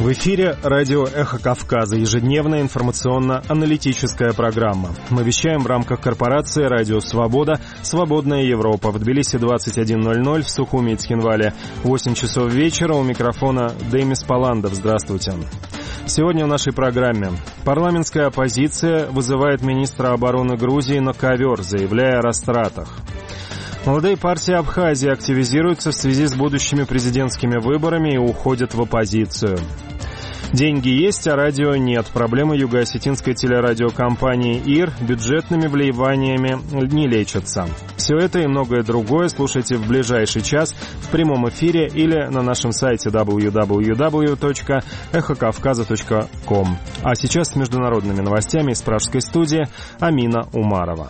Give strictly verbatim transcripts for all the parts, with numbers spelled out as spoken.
В эфире радио «Эхо Кавказа», ежедневная информационно-аналитическая программа. Мы вещаем в рамках корпорации «Радио Свобода», «Свободная Европа». В Тбилиси двадцать один ноль ноль, в Сухуми и Цхинвале восемь часов вечера. У микрофона Демис Паландов. Здравствуйте. Сегодня в нашей программе. Парламентская оппозиция вызывает министра обороны Грузии на ковер, заявляя о растратах. Молодые партии Абхазии активизируются в связи с будущими президентскими выборами и уходят в оппозицию. Деньги есть, а радио нет. Проблемы юго-осетинской телерадиокомпании ИР бюджетными вливаниями не лечатся. Все это и многое другое слушайте в ближайший час в прямом эфире или на нашем сайте дабл ю дабл ю дабл ю точка эхо кавказа точка ком. А сейчас с международными новостями из пражской студии Амина Умарова.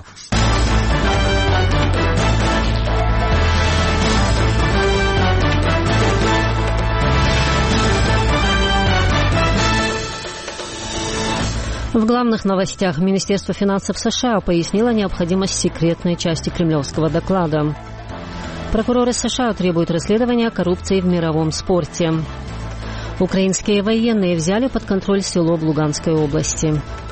В главных новостях Министерство финансов США пояснило необходимость секретной части кремлевского доклада. Прокуроры США требуют расследования коррупции в мировом спорте. Украинские военные взяли под контроль село в Луганской области.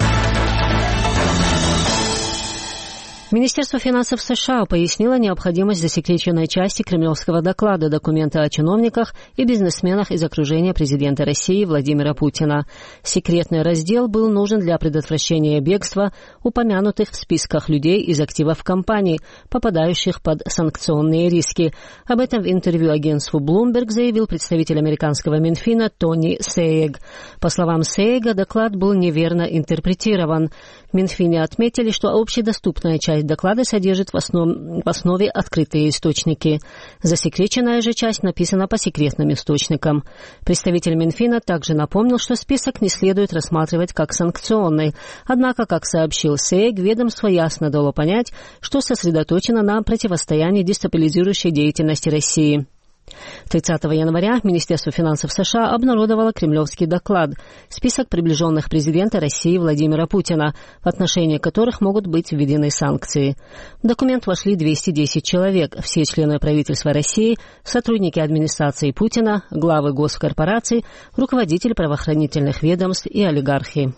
Министерство финансов США пояснило необходимость засекреченной части кремлевского доклада «Документы о чиновниках и бизнесменах из окружения президента России Владимира Путина». Секретный раздел был нужен для предотвращения бегства упомянутых в списках людей из активов компаний, попадающих под санкционные риски. Об этом в интервью агентству Bloomberg заявил представитель американского Минфина Тони Сейег. По словам Сейега, доклад был неверно интерпретирован. В Минфине отметили, что общедоступная часть доклада содержит в, основ... в основе открытые источники. Засекреченная же часть написана по секретным источникам. Представитель Минфина также напомнил, что список не следует рассматривать как санкционный. Однако, как сообщил Сейег, ведомство ясно дало понять, что сосредоточено на противостоянии дестабилизирующей деятельности России. тридцатого января Министерство финансов США обнародовало кремлевский доклад, список приближенных президента России Владимира Путина, в отношении которых могут быть введены санкции. В документ вошли двести десять человек, все члены правительства России, сотрудники администрации Путина, главы госкорпораций, руководители правоохранительных ведомств и олигархи.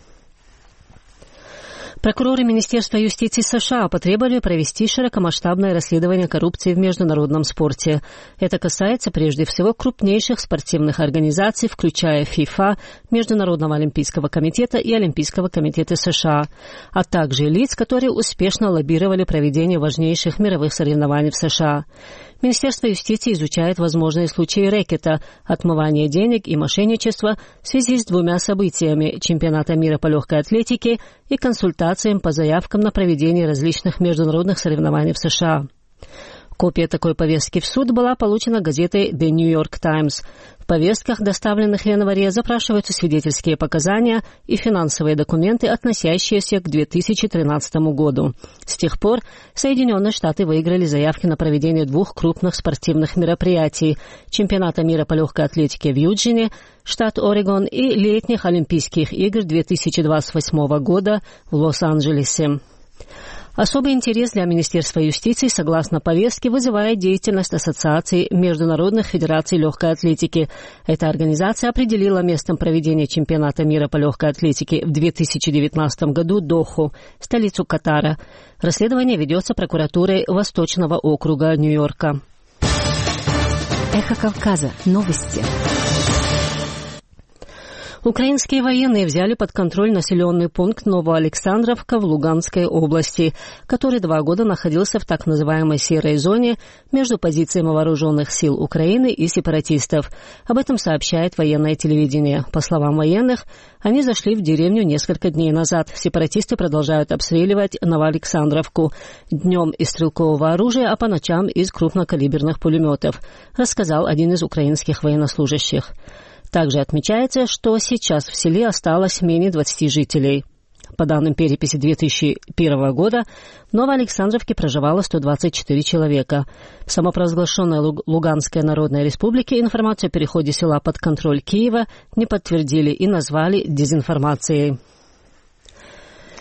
Прокуроры Министерства юстиции США потребовали провести широкомасштабное расследование коррупции в международном спорте. Это касается прежде всего крупнейших спортивных организаций, включая ФИФА, Международного олимпийского комитета и Олимпийского комитета США, а также лиц, которые успешно лоббировали проведение важнейших мировых соревнований в США. Министерство юстиции изучает возможные случаи рэкета, отмывания денег и мошенничества в связи с двумя событиями – чемпионата мира по легкой атлетике и консультациям по заявкам на проведение различных международных соревнований в США. Копия такой повестки в суд была получена газетой The New York Times. В повестках, доставленных в январе, запрашиваются свидетельские показания и финансовые документы, относящиеся к две тысячи тринадцатому году. С тех пор Соединенные Штаты выиграли заявки на проведение двух крупных спортивных мероприятий – чемпионата мира по легкой атлетике в Юджине, штат Орегон, и летних Олимпийских игр две тысячи двадцать восьмого года в Лос-Анджелесе. Особый интерес для Министерства юстиции, согласно повестке, вызывает деятельность Ассоциации международных федераций легкой атлетики. Эта организация определила местом проведения чемпионата мира по легкой атлетике в две тысячи девятнадцатом году Доху, столицу Катара. Расследование ведется прокуратурой Восточного округа Нью-Йорка. Эхо Кавказа. Новости. Украинские военные взяли под контроль населенный пункт Новоалександровка в Луганской области, который два года находился в так называемой серой зоне между позициями вооруженных сил Украины и сепаратистов. Об этом сообщает военное телевидение. По словам военных, они зашли в деревню несколько дней назад. Сепаратисты продолжают обстреливать Новоалександровку днем из стрелкового оружия, а по ночам из крупнокалиберных пулеметов, рассказал один из украинских военнослужащих. Также отмечается, что сейчас в селе осталось менее двадцати жителей. По данным переписи две тысячи первого года, в Новоалександровке проживало сто двадцать четыре человека. В самопровозглашенной Луганской Народной Республике информацию о переходе села под контроль Киева не подтвердили и назвали дезинформацией.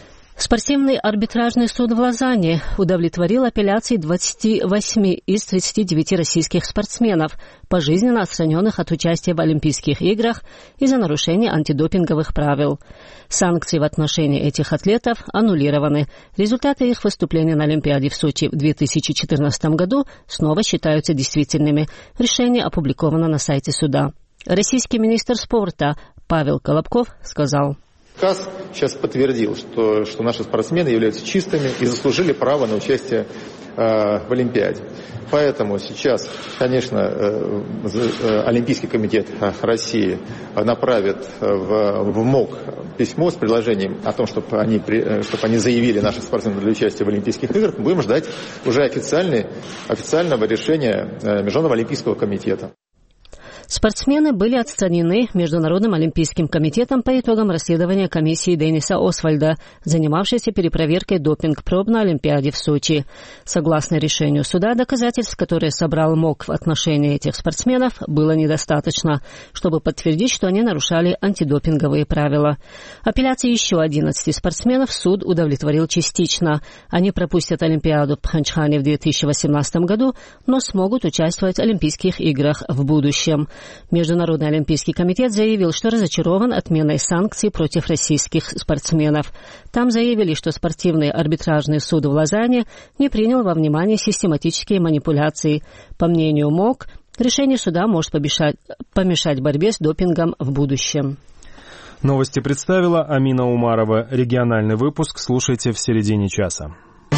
Спортивный арбитражный суд в Лозанне удовлетворил апелляции двадцати восьми из тридцати девяти российских спортсменов, пожизненно отстраненных от участия в Олимпийских играх из-за нарушения антидопинговых правил. Санкции в отношении этих атлетов аннулированы. Результаты их выступления на Олимпиаде в Сочи в две тысячи четырнадцатом году снова считаются действительными. Решение опубликовано на сайте суда. Российский министр спорта Павел Колобков сказал: КАС сейчас подтвердил, что, что наши спортсмены являются чистыми и заслужили право на участие э, в Олимпиаде. Поэтому сейчас, конечно, э, э, Олимпийский комитет России направит в, в МОК письмо с предложением о том, чтобы они, чтобы они заявили наших спортсменов для участия в Олимпийских играх. Будем ждать уже официальной, официального решения Международного олимпийского комитета. Спортсмены были отстранены Международным олимпийским комитетом по итогам расследования комиссии Денниса Освальда, занимавшейся перепроверкой допинг-проб на Олимпиаде в Сочи. Согласно решению суда, доказательств, которые собрал МОК в отношении этих спортсменов, было недостаточно, чтобы подтвердить, что они нарушали антидопинговые правила. Апелляции еще одиннадцати спортсменов суд удовлетворил частично. Они пропустят Олимпиаду в Пхенчхане в две тысячи восемнадцатом году, но смогут участвовать в Олимпийских играх в будущем. Международный олимпийский комитет заявил, что разочарован отменой санкций против российских спортсменов. Там заявили, что спортивный арбитражный суд в Лозанне не принял во внимание систематические манипуляции. По мнению МОК, решение суда может помешать, помешать борьбе с допингом в будущем. Новости представила Амина Умарова. Региональный выпуск слушайте в середине часа.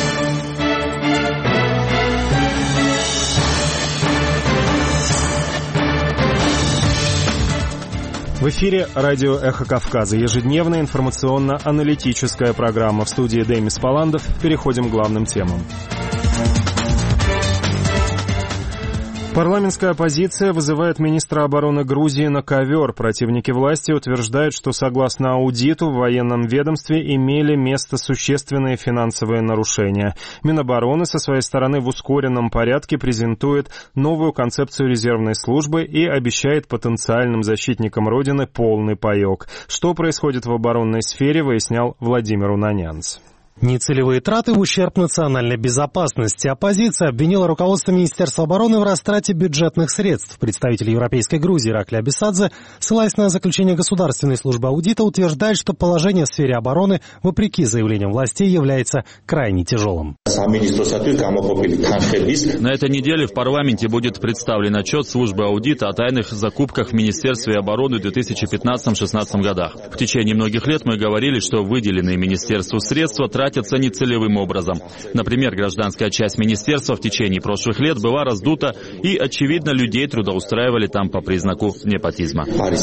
В эфире радио «Эхо Кавказа». Ежедневная информационно-аналитическая программа. В студии Демис Паландов. Переходим к главным темам. Парламентская оппозиция вызывает министра обороны Грузии на ковер. Противники власти утверждают, что согласно аудиту в военном ведомстве имели место существенные финансовые нарушения. Минобороны со своей стороны в ускоренном порядке презентует новую концепцию резервной службы и обещает потенциальным защитникам Родины полный паёк. Что происходит в оборонной сфере, выяснял Владимир Унанянц. Нецелевые траты в ущерб национальной безопасности. Оппозиция обвинила руководство Министерства обороны в растрате бюджетных средств. Представитель Европейской Грузии Иракли Абисадзе, ссылаясь на заключение Государственной службы аудита, утверждает, что положение в сфере обороны, вопреки заявлениям властей, является крайне тяжелым. На этой неделе в парламенте будет представлен отчет службы аудита о тайных закупках в Министерстве обороны в две тысячи пятнадцатом-шестнадцатом годах. В течение многих лет мы говорили, что выделенные министерству средства тратятся тратятся нецелевым образом. Например, гражданская часть министерства в течение прошлых лет была раздута, и, очевидно, людей трудоустраивали там по признаку непотизма.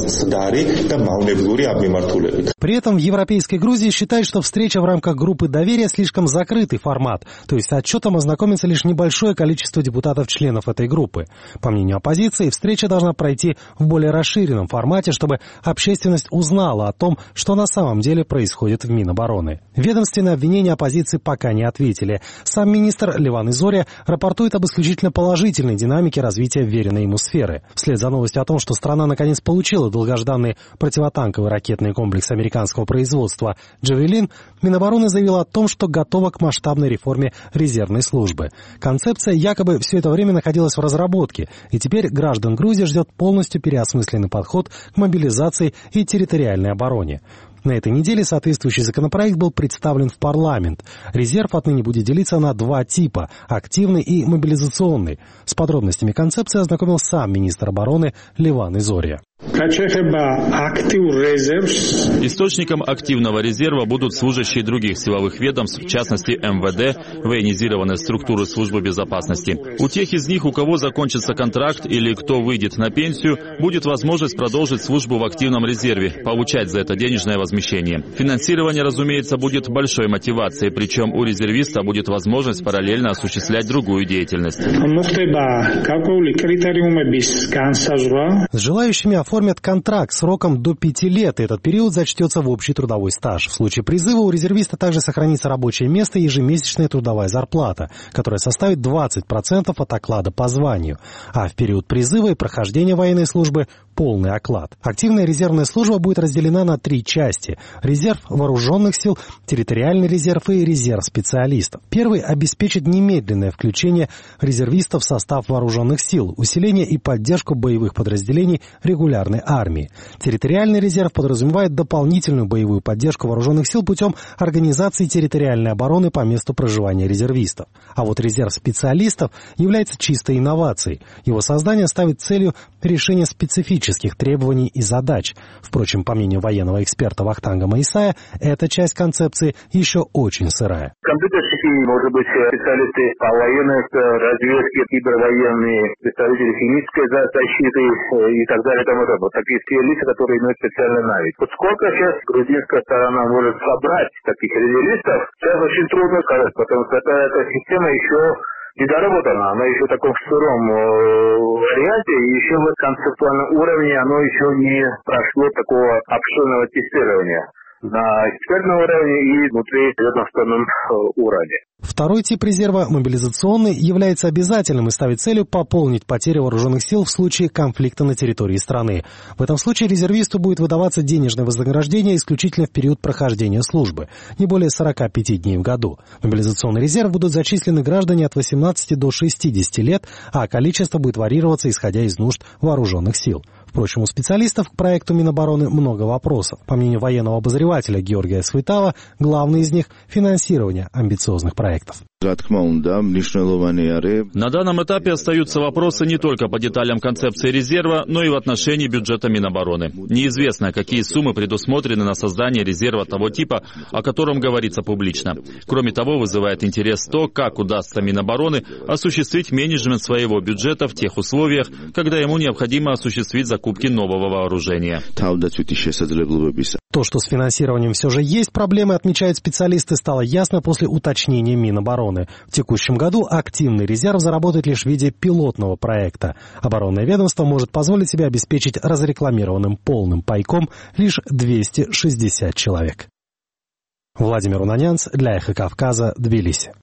При этом в Европейской Грузии считают, что встреча в рамках группы доверия слишком закрытый формат, то есть с отчетом ознакомится лишь небольшое количество депутатов-членов этой группы. По мнению оппозиции, встреча должна пройти в более расширенном формате, чтобы общественность узнала о том, что на самом деле происходит в Минобороны. Ведомственное обвинение оппозиции пока не ответили. Сам министр Леван Изория рапортует об исключительно положительной динамике развития вверенной ему сферы. Вслед за новостью о том, что страна наконец получила долгожданный противотанковый ракетный комплекс американского производства «Джавелин», Минобороны заявила о том, что готова к масштабной реформе резервной службы. Концепция якобы все это время находилась в разработке, и теперь граждан Грузии ждет полностью переосмысленный подход к мобилизации и территориальной обороне. На этой неделе соответствующий законопроект был представлен в парламент. Резерв отныне будет делиться на два типа – активный и мобилизационный. С подробностями концепции ознакомил сам министр обороны Леван Изория. Источником активного резерва будут служащие других силовых ведомств, в частности эм вэ дэ, военизированные структуры службы безопасности. У тех из них, у кого закончится контракт или кто выйдет на пенсию, будет возможность продолжить службу в активном резерве, получать за это денежное возмещение. Финансирование, разумеется, будет большой мотивацией, причем у резервиста будет возможность параллельно осуществлять другую деятельность. С желающими оформят контракт сроком до пяти лет, и этот период зачтется в общий трудовой стаж. В случае призыва у резервиста также сохранится рабочее место и ежемесячная трудовая зарплата, которая составит двадцать процентов от оклада по званию. А в период призыва и прохождения военной службы полный оклад. Активная резервная служба будет разделена на три части. Резерв вооруженных сил, территориальный резерв и резерв специалистов. Первый обеспечит немедленное включение резервистов в состав вооруженных сил, усиление и поддержку боевых подразделений регулярной армии. Территориальный резерв подразумевает дополнительную боевую поддержку вооруженных сил путем организации территориальной обороны по месту проживания резервистов. А вот резерв специалистов является чистой инновацией. Его создание ставит целью решение специфических требований и задач. Впрочем, по мнению военного эксперта Вахтанга Моисая, эта часть концепции еще очень сырая. Компьютерщики, может быть, специалисты по военной разведке, кибервоенные, представители химической защиты и так далее. Там это, вот такие лица, которые имеют специальный навык. Вот сколько сейчас грузинская сторона может собрать таких резервистов, сейчас очень трудно сказать, потому что эта, эта система еще недоработана, она еще в таком сыром э, варианте, и еще в концептуальном уровне оно еще не прошло такого обширного тестирования на экспертном уровне и внутри ведомственном уровне. Второй тип резерва, мобилизационный, является обязательным и ставит целью пополнить потери вооруженных сил в случае конфликта на территории страны. В этом случае резервисту будет выдаваться денежное вознаграждение исключительно в период прохождения службы, не более сорока пяти дней в году. В мобилизационный резерв будут зачислены граждане от восемнадцати до шестидесяти лет, а количество будет варьироваться, исходя из нужд вооруженных сил. Впрочем, у специалистов к проекту Минобороны много вопросов. По мнению военного обозревателя Георгия Свитава, главный из них – финансирование амбициозных проектов. На данном этапе остаются вопросы не только по деталям концепции резерва, но и в отношении бюджета Минобороны. Неизвестно, какие суммы предусмотрены на создание резерва того типа, о котором говорится публично. Кроме того, вызывает интерес то, как удастся Минобороны осуществить менеджмент своего бюджета в тех условиях, когда ему необходимо осуществить закупки нового вооружения. То, что с финансированием все же есть проблемы, отмечают специалисты, стало ясно после уточнения Минобороны. В текущем году активный резерв заработает лишь в виде пилотного проекта. Оборонное ведомство может позволить себе обеспечить разрекламированным полным пайком лишь двести шестьдесят человек. Владимир Унанянц для Эхо Кавказа, Тбилиси.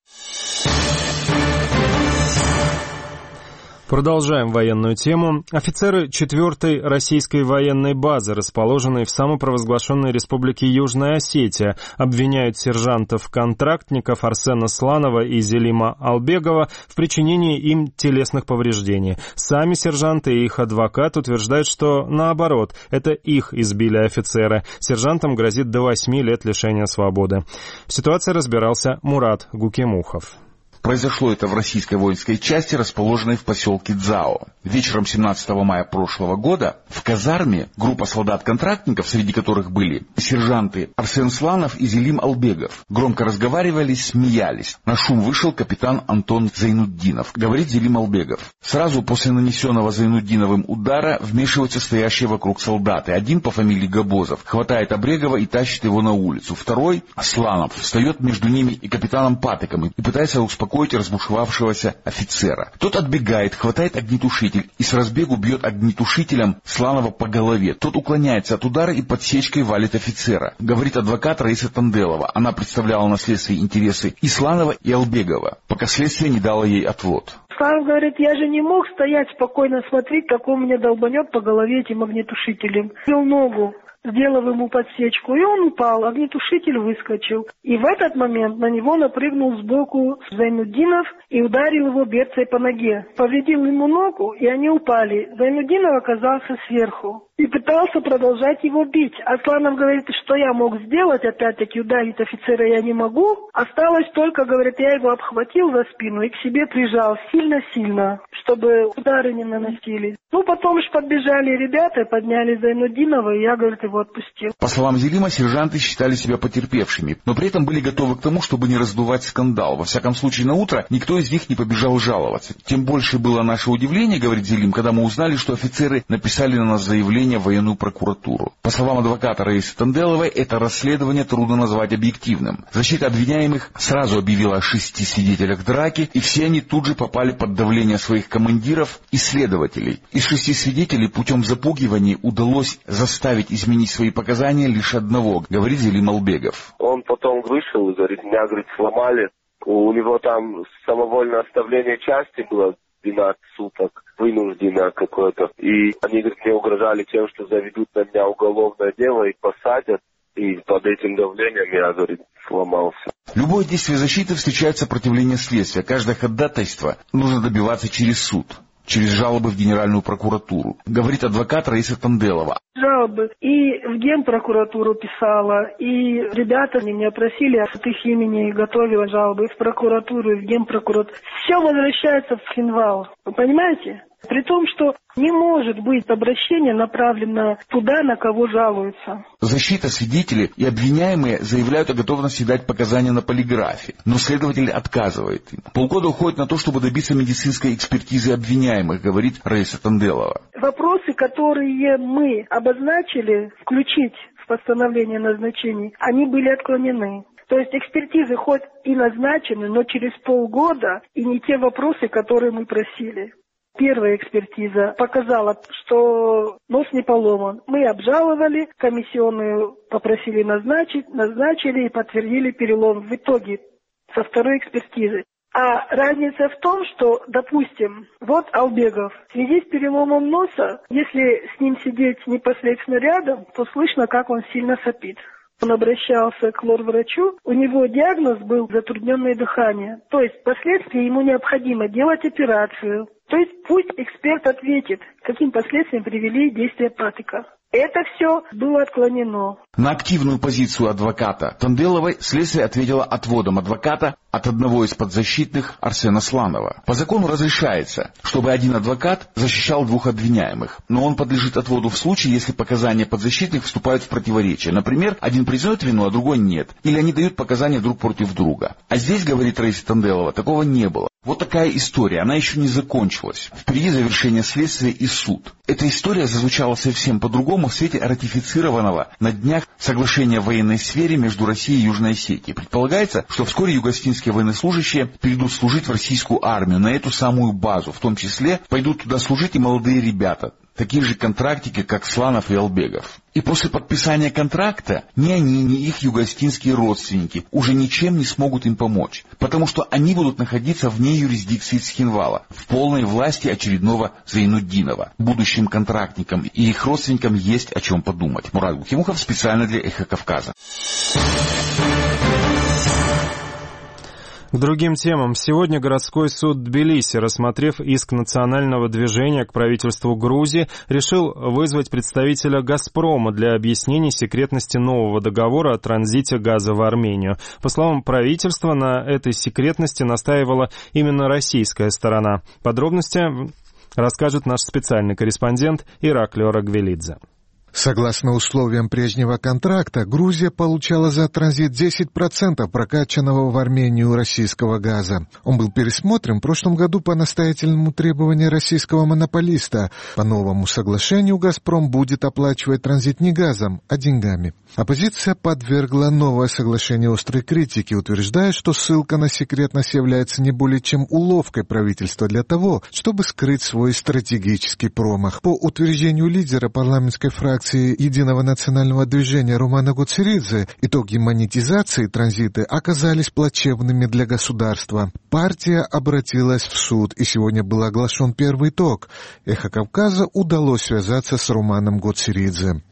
Продолжаем военную тему. Офицеры четвертой российской военной базы, расположенной в самопровозглашенной республике Южная Осетия, обвиняют сержантов-контрактников Арсена Сланова и Зелима Албегова в причинении им телесных повреждений. Сами сержанты и их адвокат утверждают, что наоборот, это их избили офицеры. Сержантам грозит до восьми лет лишения свободы. В ситуации разбирался Мурат Гукемухов. Произошло это в российской воинской части, расположенной в поселке Дзао. Вечером семнадцатого мая прошлого года в казарме группа солдат-контрактников, среди которых были сержанты Арсен Сланов и Зелим Албегов, громко разговаривали, смеялись. На шум вышел капитан Антон Зайнутдинов. Говорит Зелим Албегов. Сразу после нанесенного Зайнутдиновым удара вмешиваются стоящие вокруг солдаты. Один по фамилии Габозов хватает Абрегова и тащит его на улицу. Второй, Сланов, встает между ними и капитаном Патыком и пытается успокоить разбушевавшегося офицера. Тот отбегает, хватает огнетушитель и с разбегу бьет огнетушителем Сланова по голове. Тот уклоняется от удара и подсечкой валит офицера. Говорит адвокат Раиса Танделова. Она представляла на следствии интересы и Сланова, и Албегова, пока следствие не дало ей отвод. Сланов говорит, я же не мог стоять спокойно смотреть, как он меня долбанет по голове этим огнетушителем. Бил ногу, сделав ему подсечку, и он упал, огнетушитель выскочил. И в этот момент на него напрыгнул сбоку Зайнутдинов и ударил его берцей по ноге. Повредил ему ногу, и они упали. Зайнутдинов оказался сверху и пытался продолжать его бить. Асланов говорит, что я мог сделать, опять-таки ударить офицера я не могу. Осталось только, говорит, я его обхватил за спину и к себе прижал сильно-сильно, чтобы удары не наносили. Ну, потом же подбежали ребята, подняли Зайнутдинова, и я, говорит, его отпустил. По словам Зелима, сержанты считали себя потерпевшими, но при этом были готовы к тому, чтобы не раздувать скандал. Во всяком случае, на утро никто из них не побежал жаловаться. Тем больше было наше удивление, говорит Зелим, когда мы узнали, что офицеры написали на нас заявление в военную прокуратуру. По словам адвоката Раисы Танделовой, это расследование трудно назвать объективным. Защита обвиняемых сразу объявила о шести свидетелях драки, и все они тут же попали под давление своих командиров и следователей. Из шести свидетелей путем запугивания удалось заставить изменить свои показания лишь одного, говорит Зелим Албегов. Он потом вышел и говорит, меня, говорит, сломали. У него там самовольное оставление части было. двенадцать суток, вынужденно какое-то. И они, говорит, мне угрожали тем, что заведут на меня уголовное дело и посадят. И под этим давлением я, говорит, сломался. Любое действие защиты встречает сопротивление следствия. Каждое ходатайство нужно добиваться через суд, через жалобы в Генеральную прокуратуру, говорит адвокат Раиса Танделова. Жалобы и в Генпрокуратуру писала, и ребята меня просили от их имени, готовила жалобы и в прокуратуру, и в Генпрокуратуру. Все возвращается в Хинвал. Вы понимаете? При том, что не может быть обращение направлено туда, на кого жалуются. Защита, свидетели и обвиняемые заявляют о готовности дать показания на полиграфе, но следователь отказывает им. Полгода уходит на то, чтобы добиться медицинской экспертизы обвиняемых, говорит Раиса Танделова. Вопросы, которые мы обозначили, включить в постановление назначений, они были отклонены. То есть экспертизы хоть и назначены, но через полгода и не те вопросы, которые мы просили. Первая экспертиза показала, что нос не поломан. Мы обжаловали, комиссионную попросили назначить, назначили и подтвердили перелом. В итоге со второй экспертизы. А разница в том, что, допустим, вот Албегов, в связи с переломом носа, если с ним сидеть непосредственно рядом, то слышно, как он сильно сопит. Он обращался к лор-врачу, у него диагноз был затрудненное дыхание. То есть впоследствии ему необходимо делать операцию. То есть пусть эксперт ответит, каким последствиям привели действия Патрика. Это все было отклонено. На активную позицию адвоката Танделовой следствие ответило отводом адвоката от одного из подзащитных Арсена Сланова. По закону разрешается, чтобы один адвокат защищал двух обвиняемых, но он подлежит отводу в случае, если показания подзащитных вступают в противоречие. Например, один признает вину, а другой нет. Или они дают показания друг против друга. А здесь, говорит Раиса Танделова, такого не было. Вот такая история, она еще не закончилась. Впереди завершение следствия и суд. Эта история зазвучала совсем по-другому в свете ратифицированного на днях соглашения в военной сфере между Россией и Южной Осетией. Предполагается, что вскоре юго-осетинские военнослужащие перейдут служить в российскую армию, на эту самую базу. В том числе пойдут туда служить и молодые ребята, такие же контрактики, как Сланов и Албегов. И после подписания контракта ни они, ни их юго-осетинские родственники уже ничем не смогут им помочь, потому что они будут находиться вне юрисдикции Цхинвала, в полной власти очередного Зайнутдинова. Будущим контрактникам и их родственникам есть о чем подумать. Мурат Гухимухов специально для «Эхо Кавказа». К другим темам. Сегодня городской суд Тбилиси, рассмотрев иск национального движения к правительству Грузии, решил вызвать представителя «Газпрома» для объяснений секретности нового договора о транзите газа в Армению. По словам правительства, на этой секретности настаивала именно российская сторона. Подробности расскажет наш специальный корреспондент Ираклий Рагвелидзе. Согласно условиям прежнего контракта, Грузия получала за транзит десять процентов прокачанного в Армению российского газа. Он был пересмотрен в прошлом году по настоятельному требованию российского монополиста. По новому соглашению «Газпром» будет оплачивать транзит не газом, а деньгами. Оппозиция подвергла новое соглашение острой критике, утверждая, что ссылка на секретность является не более чем уловкой правительства для того, чтобы скрыть свой стратегический промах. По утверждению лидера парламентской фракции Единого национального движения Романа Гоцеридзе, итоги монетизации транзита оказались плачевными для государства. Партия обратилась в суд, и сегодня был оглашен первый итог. «Эхо Кавказа» удалось связаться с Романом Гоцеридзе.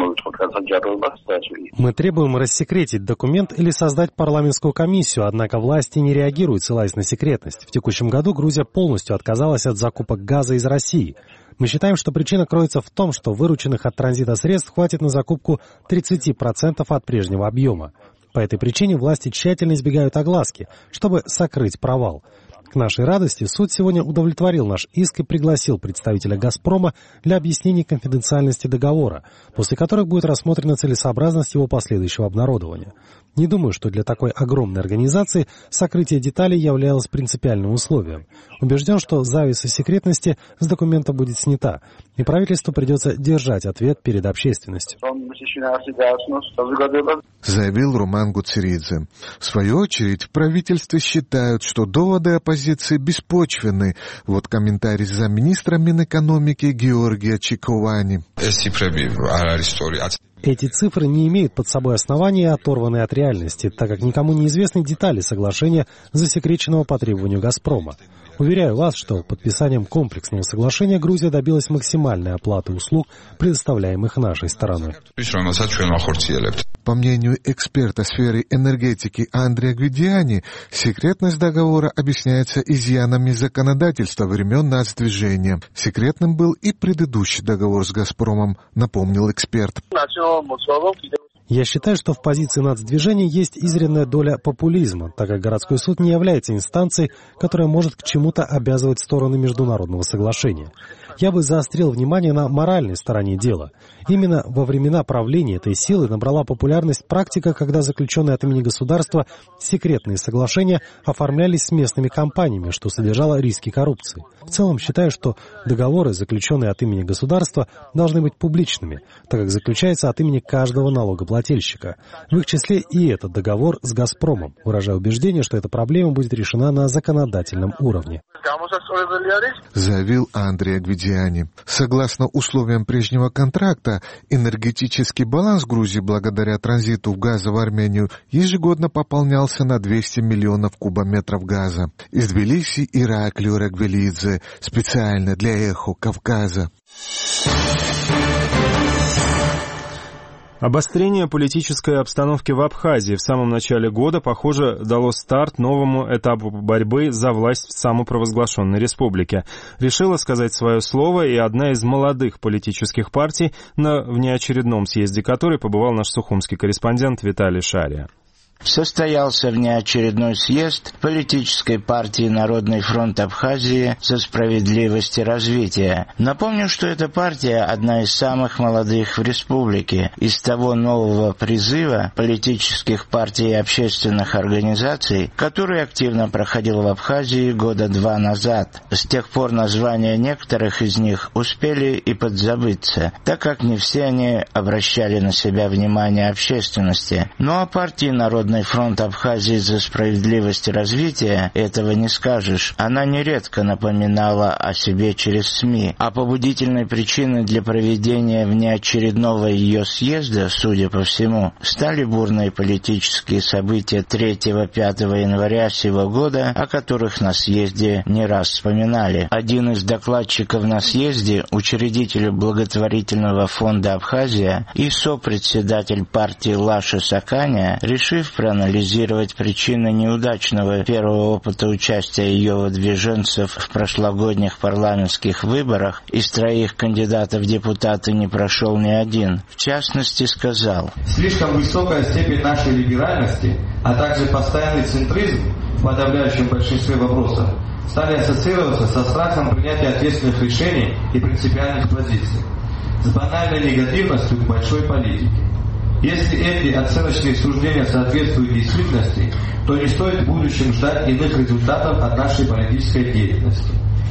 Мы требуем рассекретить документ или создать парламентскую комиссию, однако власти не реагируют, ссылаясь на секретность. В текущем году Грузия полностью отказалась от закупок газа из России. Мы считаем, что причина кроется в том, что вырученных от транзита средств хватит на закупку тридцать процентов от прежнего объема. По этой причине власти тщательно избегают огласки, чтобы сокрыть провал. К нашей радости суд сегодня удовлетворил наш иск и пригласил представителя «Газпрома» для объяснений конфиденциальности договора, после которых будет рассмотрена целесообразность его последующего обнародования. Не думаю, что для такой огромной организации сокрытие деталей являлось принципиальным условием. Убежден, что завеса секретности с документа будет снята, и правительству придется держать ответ перед общественностью. Заявил Роман Гоцеридзе. В свою очередь, в правительстве считают, что доводы оппозиции беспочвенны. Вот комментарий замминистра Минэкономики Георгия Чиковани. Эти цифры не имеют под собой основания и оторваны от реальности, так как никому не известны детали соглашения, засекреченного по требованию «Газпрома». Уверяю вас, что подписанием комплексного соглашения Грузия добилась максимальной оплаты услуг, предоставляемых нашей стороной. По мнению эксперта сферы энергетики Андреа Гвидиани, секретность договора объясняется изъянами законодательства времен нацдвижения. Секретным был и предыдущий договор с «Газпромом», напомнил эксперт. Я считаю, что в позиции нацдвижения есть изрядная доля популизма, так как городской суд не является инстанцией, которая может к чему-то обязывать стороны международного соглашения. Я бы заострил внимание на моральной стороне дела. Именно во времена правления этой силы набрала популярность практика, когда заключенные от имени государства секретные соглашения оформлялись с местными компаниями, что содержало риски коррупции. В целом считаю, что договоры, заключенные от имени государства, должны быть публичными, так как заключаются от имени каждого налогоплательщика. В их числе и этот договор с «Газпромом». Выражаю убеждение, что эта проблема будет решена на законодательном уровне. Заявил Андреа Гвидиани. Согласно условиям прежнего контракта, энергетический баланс Грузии благодаря транзиту газа в Армению ежегодно пополнялся на двести миллионов кубометров газа. Из Тбилиси Ираклио Рагвелидзе, специально для «Эхо Кавказа». Обострение политической обстановки в Абхазии в самом начале года, похоже, дало старт новому этапу борьбы за власть в самопровозглашенной республике. Решила сказать свое слово и одна из молодых политических партий, на внеочередном съезде которой побывал наш сухумский корреспондент Виталий Шария. Состоялся внеочередной съезд политической партии «Народный фронт Абхазии за справедливость и развитие». Напомню, что эта партия одна из самых молодых в республике. Из того нового призыва политических партий и общественных организаций, который активно проходил в Абхазии года два назад. С тех пор названия некоторых из них успели и подзабыться, так как не все они обращали на себя внимание общественности. Ну а партии «Народный фронт Абхазии за справедливость и развитие» этого не скажешь. Она нередко напоминала о себе через СМИ. А побудительной причиной для проведения внеочередного ее съезда, судя по всему, стали бурные политические события третьего-пятого января сего года, о которых на съезде не раз вспоминали. Один из докладчиков на съезде, учредитель благотворительного фонда «Абхазия» и сопредседатель партии Лаша Саканя, решив проанализировать причины неудачного первого опыта участия ее выдвиженцев в прошлогодних парламентских выборах, из троих кандидатов в депутаты не прошел ни один. В частности, сказал: «Слишком высокая степень нашей либеральности, а также постоянный центризм в подавляющем большинстве вопросов стали ассоциироваться со страхом принятия ответственных решений и принципиальных позиций, с банальной негативностью к большой политике. Если эти оценочные суждения соответствуют действительности, то не стоит в будущем ждать иных результатов от нашей политической деятельности.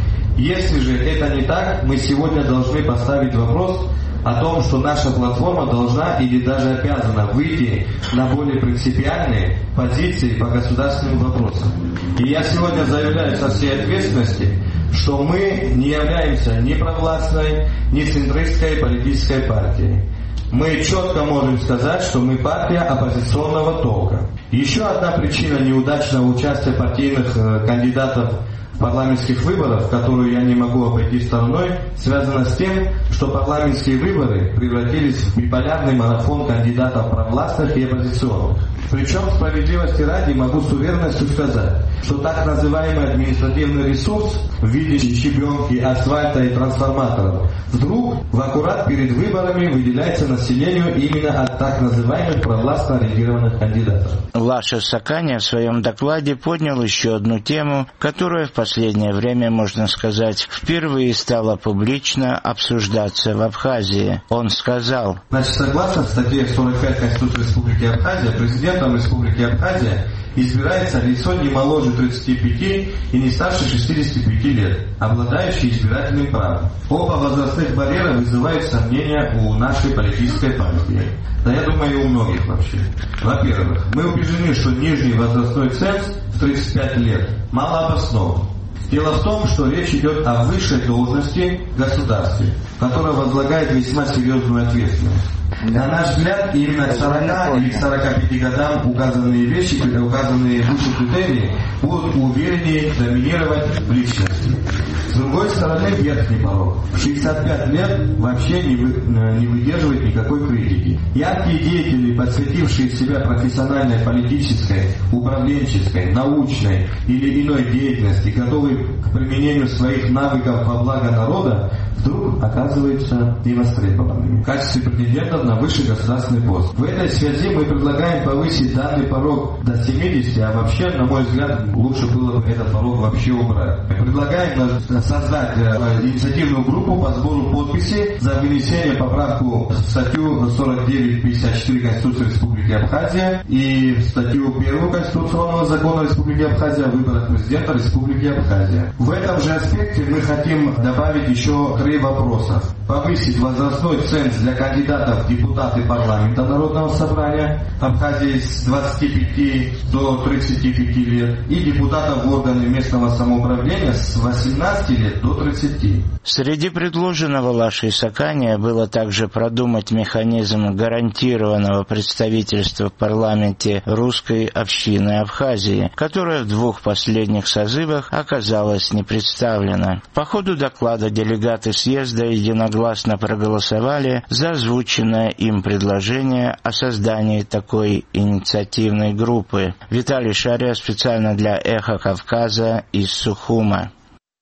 Если же это не так, мы сегодня должны поставить вопрос о том, что наша платформа должна или даже обязана выйти на более принципиальные позиции по государственным вопросам. И я сегодня заявляю со всей ответственности, что мы не являемся ни провластной, ни центристской политической партией. Мы четко можем сказать, что мы партия оппозиционного толка. Еще одна причина неудачного участия партийных э, кандидатов в парламентских выборах, которую я не могу обойти стороной, связана с тем, что парламентские выборы превратились в биполярный марафон кандидатов провластных и оппозиционных. Причем, справедливости ради, могу с уверенностью сказать, что так называемый административный ресурс в виде щебенки, асфальта и трансформаторов вдруг в аккурат перед выборами выделяется населению именно от так называемых провластно ориентированных кандидатов. Лаша Саканя в своем докладе поднял еще одну тему, которая в последнее время, можно сказать, впервые стала публично обсуждаться в Абхазии. Он сказал: Значит, согласно статье сорок пять Конституции Республики Абхазия, президентом Республики Абхазия избирается лицо не моложе тридцати пяти и не старше шестидесяти пяти лет, обладающий избирательным правом. Оба возрастных барьера вызывают сомнения у нашей политической партии. Да, я думаю, и у многих вообще. Во-первых, мы убеждены, что нижний возрастной ценз в тридцать пять лет мало обоснован. Дело в том, что речь идет о высшей должности в государстве. которая возлагает весьма серьезную ответственность. На наш взгляд, именно к сорока или сорока пяти годам указанные вещи, указанные выше критерии, будут увереннее доминировать в личности. С другой стороны, верхний порог. В шестьдесят пять лет вообще не, вы, не выдерживает никакой критики. Яркие деятели, посвятившие себя профессиональной, политической, управленческой, научной или иной деятельности, готовые к применению своих навыков во благо народа, вдруг оказываются невостребованными в качестве претендентов на высший государственный пост. В этой связи мы предлагаем повысить данный порог до семидесяти, а вообще, на мой взгляд, лучше было бы этот порог вообще убрать. Мы предлагаем создать инициативную группу по сбору подписей за внесение поправку в статью сорок девять пятьдесят четыре Конституции Республики Абхазия и в статью первую Конституционного закона Республики Абхазия о выборах президента Республики Абхазия. В этом же аспекте мы хотим добавить еще три вопроса. Повысить возрастной ценз для кандидатов в депутаты парламента Народного собрания Абхазии с двадцати пяти до тридцати пяти лет и депутатов в органы местного самоуправления с восемнадцати лет до тридцати. Среди предложенного Лашей Сакания было также продумать механизм гарантированного представительства в парламенте русской общины Абхазии, которая в двух последних созывах оказалась не представлена. По ходу доклада делегаты съезда единогласно проголосовали за озвученное им предложение о создании такой инициативной группы. Виталий Шария специально для «Эхо Кавказа» из Сухума.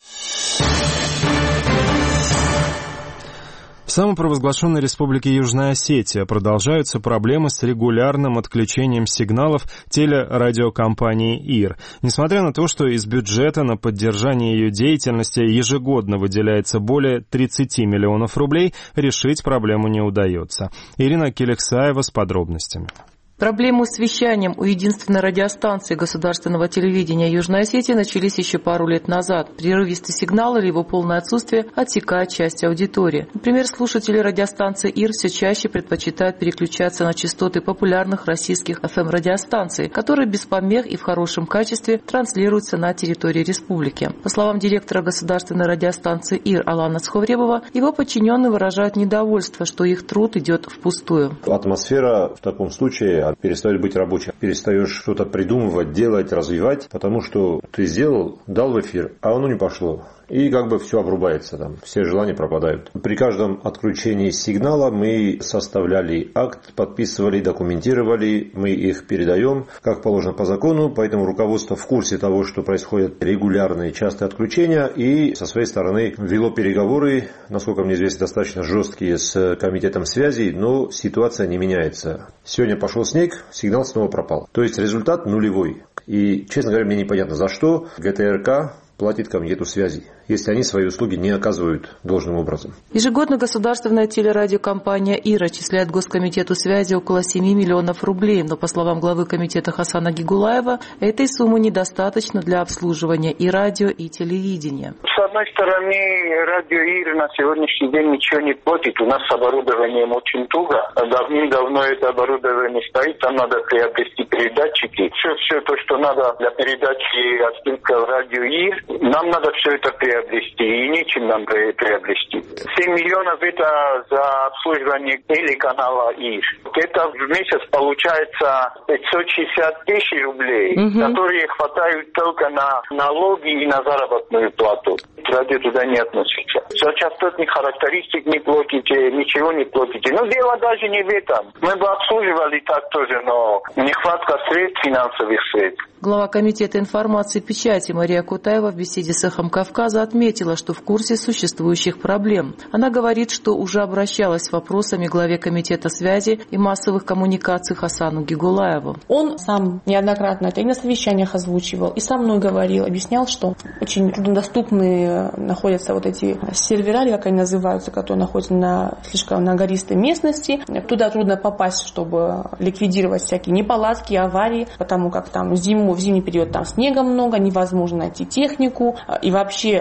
В самопровозглашенной республике Южная Осетия продолжаются проблемы с регулярным отключением сигналов телерадиокомпании ИР. Несмотря на то, что из бюджета на поддержание ее деятельности ежегодно выделяется более тридцати миллионов рублей, решить проблему не удается. Ирина Келексаева с подробностями. Проблемы с вещанием у единственной радиостанции государственного телевидения Южной Осетии начались еще пару лет назад. Прерывистый сигнал или его полное отсутствие отсекает часть аудитории. Например, слушатели радиостанции ИР все чаще предпочитают переключаться на частоты популярных российских эф эм-радиостанций, которые без помех и в хорошем качестве транслируются на территории республики. По словам директора государственной радиостанции ИР Алана Сховребова, его подчиненные выражают недовольство, что их труд идет впустую. Атмосфера в таком случае перестает быть рабочей. Перестаешь что-то придумывать, делать, развивать, потому что ты сделал, дал в эфир, а оно не пошло. И как бы все обрубается, там, все желания пропадают. При каждом отключении сигнала мы составляли акт, подписывали, документировали, мы их передаем, как положено по закону, поэтому руководство в курсе того, что происходят регулярные частые отключения, и со своей стороны вело переговоры, насколько мне известно, достаточно жесткие с комитетом связи, но ситуация не меняется. Сегодня пошел снег, сигнал снова пропал. То есть результат нулевой. И, честно говоря, мне непонятно, за что гэ тэ эр ка платит комитету связи, если они свои услуги не оказывают должным образом. Ежегодно государственная телерадиокомпания ИР отчисляет Госкомитету связи около семи миллионов рублей, но, по словам главы комитета Хасана Гигулаева, этой суммы недостаточно для обслуживания и радио, и телевидения. С одной стороны, радио ИР на сегодняшний день ничего не платит. У нас с оборудованием очень туго. Давным-давно это оборудование стоит, там надо приобрести передатчики. Все, все то, что надо для передачи отсылка в радио ИР, нам надо все это приобрести, и нечем нам приобрести. семь миллионов это за обслуживание телеканала ИР. Это в месяц получается пятьсот шестьдесят тысяч рублей, угу. которые хватают только на налоги и на заработную плату. Радио туда не относится. За частотных характеристик не платите, ничего не платите. Но дело даже не в этом. Мы бы обслуживали так тоже, но нехватка средств, финансовых средств. Глава комитета информации и печати Мария Кутаева в беседе с «Эхом Кавказа» отметила, что в курсе существующих проблем. Она говорит, что уже обращалась с вопросами главе комитета связи и массовых коммуникаций Хасану Гигулаеву. Он сам неоднократно это и на совещаниях озвучивал, и со мной говорил, объяснял, что очень труднодоступные находятся вот эти сервера, или как они называются, которые находятся на слишком на гористой местности. Туда трудно попасть, чтобы ликвидировать всякие неполадки, аварии, потому как там зимой в зимний период там снега много, невозможно найти технику. И вообще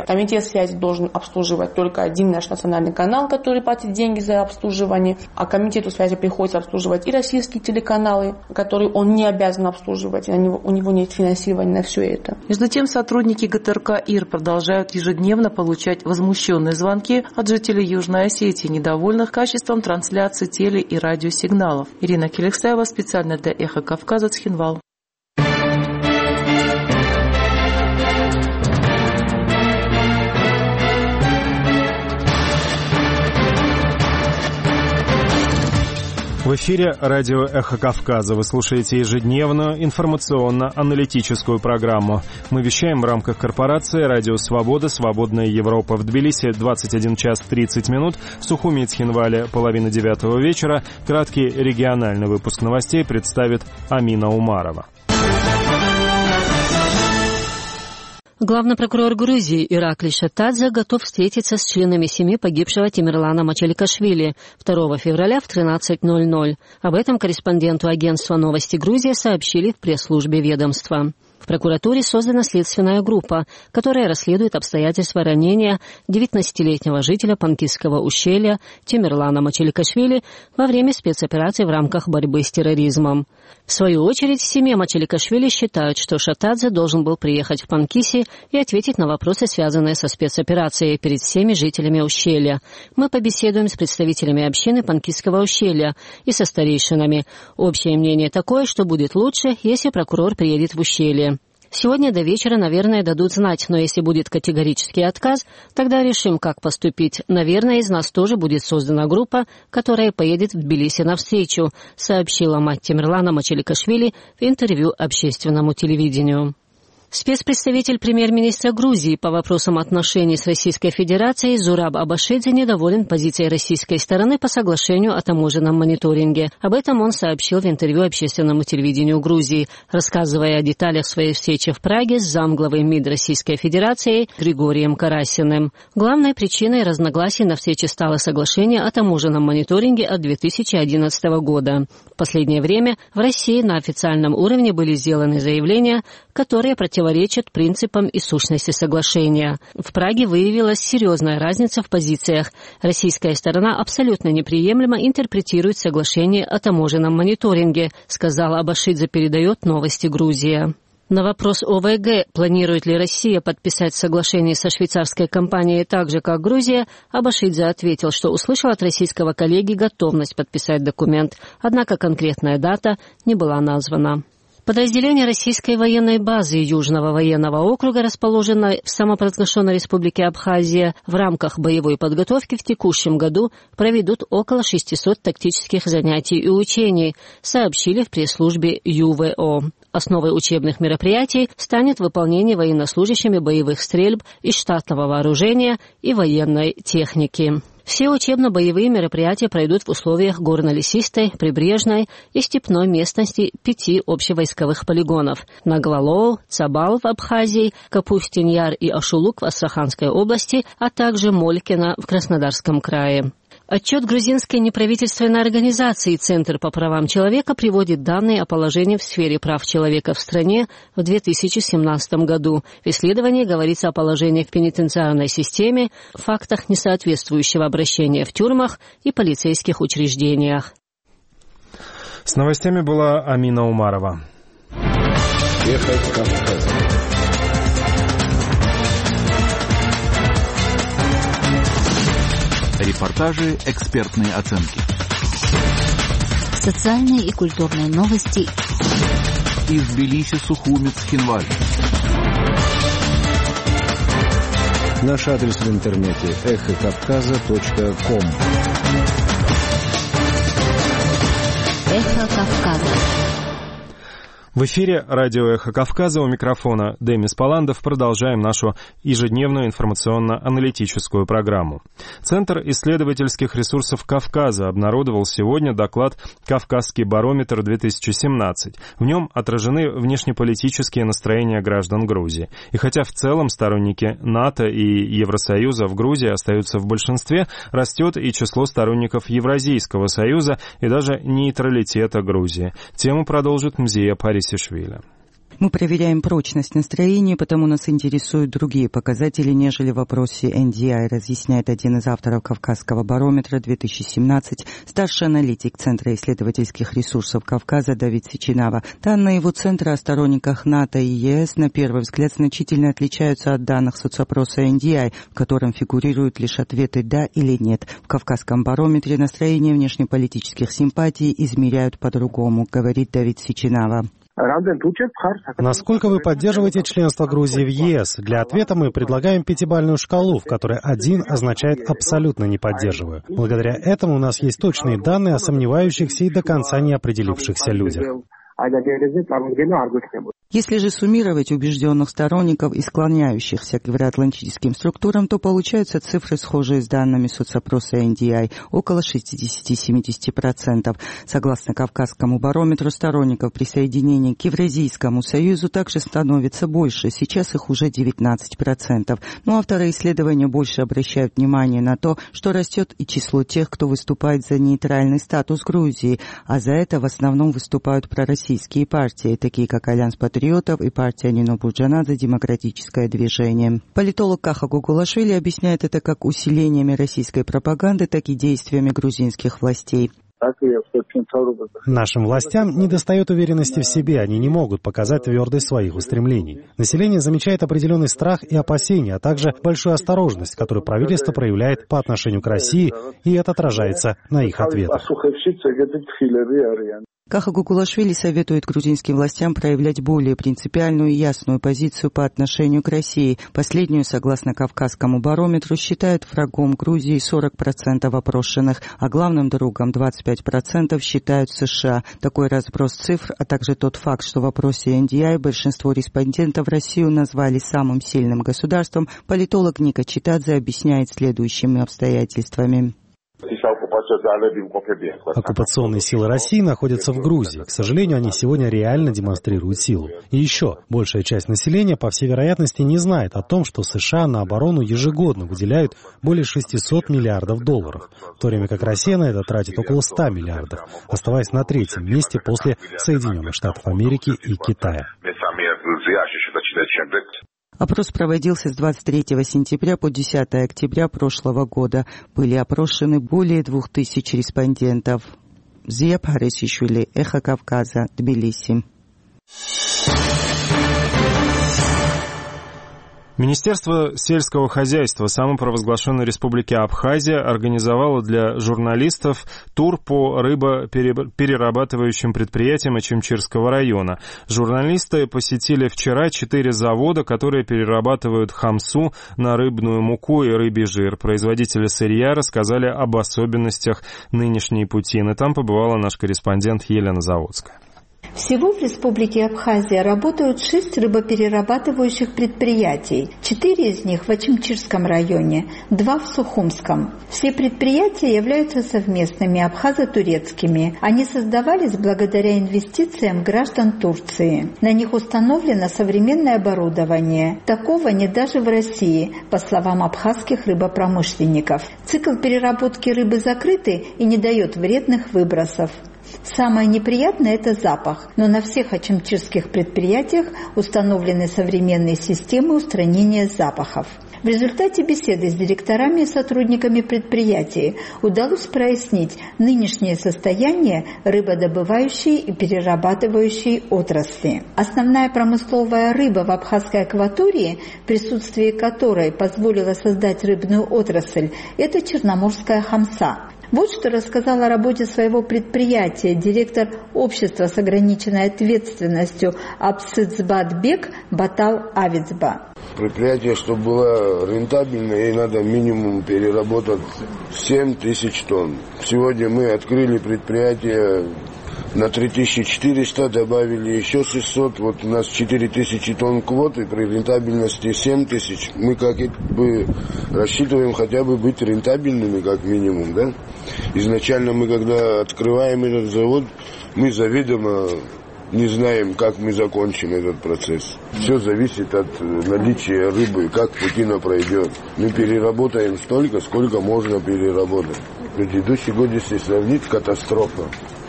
Комитет связи должен обслуживать только один наш национальный канал, который платит деньги за обслуживание, а комитету связи приходится обслуживать и российские телеканалы, которые он не обязан обслуживать, и на него, у него нет финансирования на все это. Между тем, сотрудники ГТРК ИР продолжают ежедневно получать возмущенные звонки от жителей Южной Осетии, недовольных качеством трансляции теле- и радиосигналов. Ирина Келексаева, специально для «Эхо Кавказа», Цхинвал. В эфире радио «Эхо Кавказа». Вы слушаете ежедневную информационно-аналитическую программу. Мы вещаем в рамках корпорации «Радио Свобода. Свободная Европа». В Тбилиси двадцать один час тридцать минут, в Сухуми и Цхинвале половина девятого вечера. Краткий региональный выпуск новостей представит Амина Умарова. Главный прокурор Грузии Иракли Шатадзе готов встретиться с членами семьи погибшего Темирлана Мачаликашвили второго февраля в тринадцать ноль ноль. Об этом корреспонденту агентства «Новости Грузии» сообщили в пресс-службе ведомства. В прокуратуре создана следственная группа, которая расследует обстоятельства ранения девятнадцатилетнего жителя Панкисского ущелья Темирлана Мачаликашвили во время спецоперации в рамках борьбы с терроризмом. В свою очередь, в семье Мачаликашвили считают, что Шатадзе должен был приехать в Панкиси и ответить на вопросы, связанные со спецоперацией, перед всеми жителями ущелья. Мы побеседуем с представителями общины Панкисского ущелья и со старейшинами. Общее мнение такое, что будет лучше, если прокурор приедет в ущелье. Сегодня до вечера, наверное, дадут знать, но если будет категорический отказ, тогда решим, как поступить. Наверное, из нас тоже будет создана группа, которая поедет в Тбилиси навстречу, сообщила мать Темирлана Мачаликашвили в интервью общественному телевидению. Спецпредставитель премьер-министра Грузии по вопросам отношений с Российской Федерацией Зураб Абашидзе недоволен позицией российской стороны по соглашению о таможенном мониторинге. Об этом он сообщил в интервью общественному телевидению Грузии, рассказывая о деталях своей встречи в Праге с замглавой МИД Российской Федерации Григорием Карасиным. Главной причиной разногласий на встрече стало соглашение о таможенном мониторинге от две тысячи одиннадцатого года. В последнее время в России на официальном уровне были сделаны заявления, которые противоречат принципам и сущности соглашения. В Праге выявилась серьезная разница в позициях. Российская сторона абсолютно неприемлемо интерпретирует соглашение о таможенном мониторинге, сказал Абашидзе, передает «Новости Грузия». На вопрос о вэ гэ, планирует ли Россия подписать соглашение со швейцарской компанией так же, как Грузия, Абашидзе ответил, что услышал от российского коллеги готовность подписать документ, однако конкретная дата не была названа. Подразделение российской военной базы Южного военного округа, расположенной в самопровозглашенной республике Абхазия, в рамках боевой подготовки в текущем году проведут около шестисот тактических занятий и учений, сообщили в пресс-службе ю вэ о. Основой учебных мероприятий станет выполнение военнослужащими боевых стрельб из штатного вооружения и военной техники. Все учебно-боевые мероприятия пройдут в условиях горно-лесистой, прибрежной и степной местности пяти общевойсковых полигонов – Наглалоу, Цабал в Абхазии, Капустин-Яр и Ашулук в Астраханской области, а также Молькино в Краснодарском крае. Отчет грузинской неправительственной организации «Центр по правам человека» приводит данные о положении в сфере прав человека в стране в две тысячи семнадцатом году. В исследовании говорится о положении в пенитенциарной системе, фактах несоответствующего обращения в тюрьмах и полицейских учреждениях. С новостями была Амина Умарова. Эхо Кавказа. Репортажи, экспертные оценки. Социальные и культурные новости. Из Тбилиси, Сухуми, Цхинваль. Наш адрес в интернете эхо кавказа точка ком. Эхо Кавказа. В эфире радио «Эхо Кавказа», у микрофона Демис Паландов. Продолжаем нашу ежедневную информационно-аналитическую программу. Центр исследовательских ресурсов Кавказа обнародовал сегодня доклад «Кавказский барометр-две тысячи семнадцать». В нем отражены внешнеполитические настроения граждан Грузии. И хотя в целом сторонники НАТО и Евросоюза в Грузии остаются в большинстве, растет и число сторонников Евразийского союза и даже нейтралитета Грузии. Тему продолжит Мзия Парисишвили. Мы проверяем прочность настроения, потому нас интересуют другие показатели, нежели в вопросе эн ди ай, разъясняет один из авторов Кавказского барометра две тысячи семнадцать, старший аналитик Центра исследовательских ресурсов Кавказа Давид Сичинава. Данные его центра о сторонниках НАТО и е эс на первый взгляд значительно отличаются от данных соцопроса эн ди ай, в котором фигурируют лишь ответы «да» или «нет». В Кавказском барометре настроение внешнеполитических симпатий измеряют по-другому, говорит Давид Сичинава. Насколько вы поддерживаете членство Грузии в е эс? Для ответа мы предлагаем пятибалльную шкалу, в которой один означает «абсолютно не поддерживаю». Благодаря этому у нас есть точные данные о сомневающихся и до конца не определившихся людях. Если же суммировать убежденных сторонников и склоняющихся к евроатлантическим структурам, то получаются цифры, схожие с данными соцопроса эн ди ай, около шестьдесят-семьдесят процентов. Согласно Кавказскому барометру, сторонников присоединения к Евразийскому союзу также становится больше, сейчас их уже девятнадцать процентов. Но авторы исследования больше обращают внимание на то, что растет и число тех, кто выступает за нейтральный статус Грузии, а за это в основном выступают пророссийские партии, такие как Альянс патриотов и партия Нино Бурджанадзе «Демократическое движение». Политолог Каха Гугулашвили объясняет это как усилениями российской пропаганды, так и действиями грузинских властей. Нашим властям недостает уверенности в себе, они не могут показать твердость своих устремлений. Население замечает определенный страх и опасения, а также большую осторожность, которую правительство проявляет по отношению к России, и это отражается на их ответах. Каха Гугулашвили советует грузинским властям проявлять более принципиальную и ясную позицию по отношению к России. Последнюю, согласно Кавказскому барометру, считают врагом Грузии сорок процентов опрошенных, а главным другом двадцать пять процентов считают США. Такой разброс цифр, а также тот факт, что в вопросе эн ди ай большинство респондентов Россию назвали самым сильным государством, политолог Ника Читадзе объясняет следующими обстоятельствами. Оккупационные силы России находятся в Грузии. К сожалению, они сегодня реально демонстрируют силу. И еще, большая часть населения, по всей вероятности, не знает о том, что США на оборону ежегодно выделяют более шестисот миллиардов долларов, в то время как Россия на это тратит около ста миллиардов, оставаясь на третьем месте после Соединенных Штатов Америки и Китая. Опрос проводился с двадцать третьего сентября по десятого октября прошлого года. Были опрошены более двух тысяч респондентов. Зия Парисишвили, Эхо Кавказа, Тбилиси. Министерство сельского хозяйства самопровозглашенной республики Абхазия организовало для журналистов тур по рыбоперерабатывающим предприятиям Очимчирского района. Журналисты посетили вчера четыре завода, которые перерабатывают хамсу на рыбную муку и рыбий жир. Производители сырья рассказали об особенностях нынешней путины. Там побывала наш корреспондент Елена Заводская. Всего в Республике Абхазия работают шесть рыбоперерабатывающих предприятий. Четыре из них в Очимчирском районе, два в Сухумском. Все предприятия являются совместными абхазо-турецкими. Они создавались благодаря инвестициям граждан Турции. На них установлено современное оборудование. Такого нет даже в России, по словам абхазских рыбопромышленников. Цикл переработки рыбы закрытый и не дает вредных выбросов. Самое неприятное – это запах, но на всех очимчирских предприятиях установлены современные системы устранения запахов. В результате беседы с директорами и сотрудниками предприятий удалось прояснить нынешнее состояние рыбодобывающей и перерабатывающей отрасли. Основная промысловая рыба в Абхазской акватории, присутствие которой позволило создать рыбную отрасль, это черноморская хамса. Вот что рассказал о работе своего предприятия директор общества с ограниченной ответственностью Абсыцбатбек Батал Авицба. Предприятие, чтобы было рентабельно, ей надо минимум переработать семь тысяч тонн. Сегодня мы открыли предприятие на три тысячи четыреста, добавили еще шестьсот. Вот у нас четыре тысячи тонн квоты, при рентабельности семь тысяч. Мы как бы рассчитываем хотя бы быть рентабельными, как минимум, да? Изначально мы, когда открываем этот завод, мы заведомо не знаем, как мы закончим этот процесс. Все зависит от наличия рыбы, как путина пройдет. Мы переработаем столько, сколько можно переработать. Предыдущий год, если сравнить, катастрофа.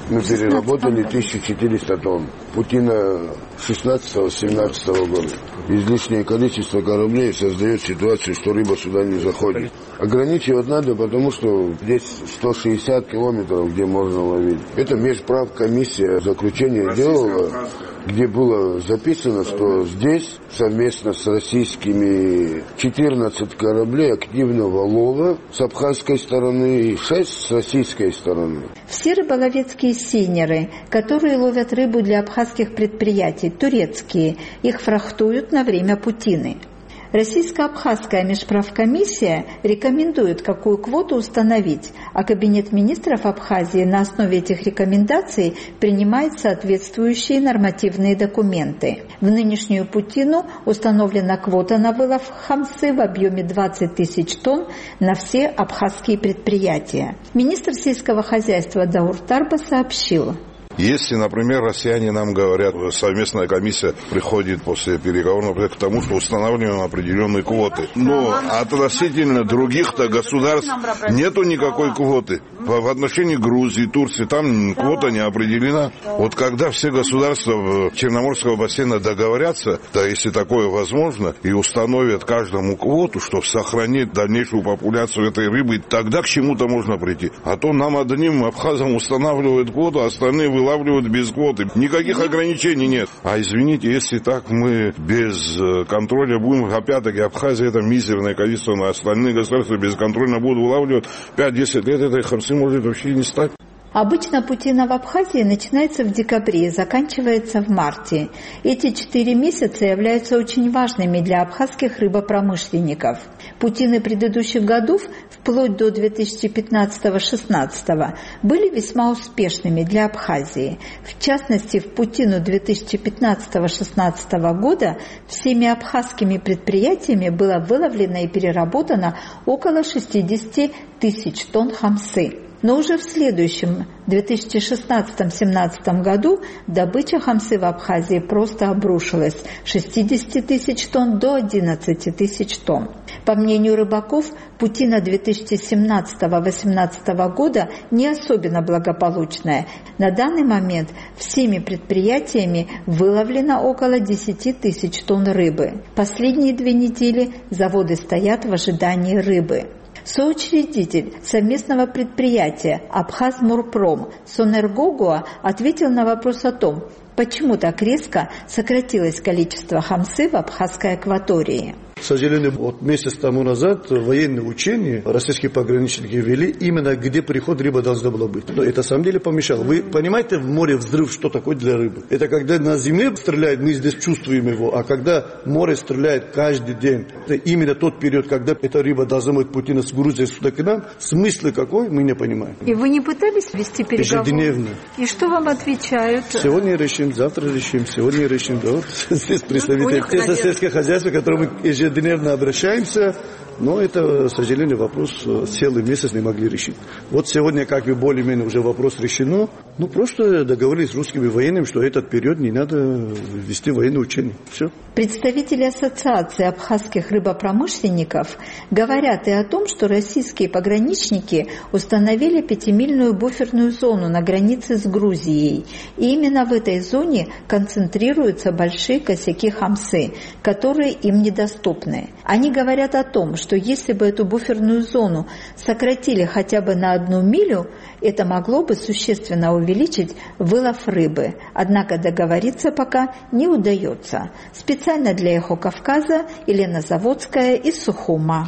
Мы переработали тысячу четыреста тонн. Путина шестнадцатого-семнадцатого года. Излишнее количество кораблей создает ситуацию, что рыба сюда не заходит. Ограничивать надо, потому что здесь сто шестьдесят километров, где можно ловить. Это межправкомиссия заключение делала, где было записано, что здесь совместно с российскими четырнадцать кораблей активного лова с абхазской стороны и шесть с российской стороны. Все рыболовецкие сейнеры, которые ловят рыбу для абхазских предприятий, турецкие, их фрахтуют на время путины. Российско-абхазская межправкомиссия рекомендует, какую квоту установить, а Кабинет министров Абхазии на основе этих рекомендаций принимает соответствующие нормативные документы. В нынешнюю путину установлена квота на вылов хамсы в объеме двадцать тысяч тонн на все абхазские предприятия. Министр сельского хозяйства Даур Тарба сообщил: если, например, россияне нам говорят, совместная комиссия приходит после переговоров к тому, что устанавливаем определенные квоты. Но относительно других-то государств нету никакой квоты. В отношении Грузии, Турции там квота не определена. Вот когда все государства Черноморского бассейна договорятся, да, если такое возможно, и установят каждому квоту, чтобы сохранить дальнейшую популяцию этой рыбы, тогда к чему-то можно прийти. А то нам одним абхазам устанавливают квоту, а остальные вылавливают без квоты. Никаких ограничений нет. А извините, если так мы без контроля будем, опять-таки Абхазия это мизерное количество, но остальные государства бесконтрольно будут вылавливать пять-десять лет, этой хамсы может вообще не стать. Обычно путина в Абхазии начинается в декабре и заканчивается в марте. Эти четыре месяца являются очень важными для абхазских рыбопромышленников. Путины предыдущих годов, вплоть до две тысячи пятнадцатого-шестнадцатого, были весьма успешными для Абхазии. В частности, в путину две тысячи пятнадцатого-шестнадцатого года всеми абхазскими предприятиями было выловлено и переработано около шестьдесят тысяч тонн хамсы. Но уже в следующем, две тысячи шестнадцатом-семнадцатом году, добыча хамсы в Абхазии просто обрушилась с шестидесяти тысяч тонн до одиннадцати тысяч тонн. По мнению рыбаков, путина две тысячи семнадцатого-восемнадцатого года не особенно благополучная. На данный момент всеми предприятиями выловлено около десяти тысяч тонн рыбы. Последние две недели заводы стоят в ожидании рыбы. Соучредитель совместного предприятия «Абхазморпром» Сонергогуа ответил на вопрос о том, почему так резко сократилось количество хамсы в абхазской акватории. К сожалению, вот месяц тому назад военные учения российские пограничники вели именно где приход рыба должна была быть. Но это на самом деле помешало. Вы понимаете в море взрыв, что такое для рыбы? Это когда на земле стреляет, мы здесь чувствуем его, а когда море стреляет каждый день, это именно тот период, когда эта рыба должна быть путина с Грузией сюда к нам, смысл какой, мы не понимаем. И вы не пытались вести переговоры? Ежедневно. И что вам отвечают? Сегодня решим, завтра решим, сегодня решим. Да, вот здесь представители сельского хозяйства, к которому мы ежедневно Ежедневно обращаемся, но это, к сожалению, вопрос целый месяц не могли решить. Вот сегодня, как бы более-менее уже вопрос решено, ну просто договорились с русскими военными, что этот период не надо вести военные учения. Все. Представители Ассоциации абхазских рыбопромышленников говорят и о том, что российские пограничники установили пятимильную буферную зону на границе с Грузией. И именно в этой зоне концентрируются большие косяки хамсы, которые им недоступны. Они говорят о том, что если бы эту буферную зону сократили хотя бы на одну милю, это могло бы существенно увеличить вылов рыбы. Однако договориться пока не удается. Специально для «Эхо Кавказа» Елена Заводская из Сухума.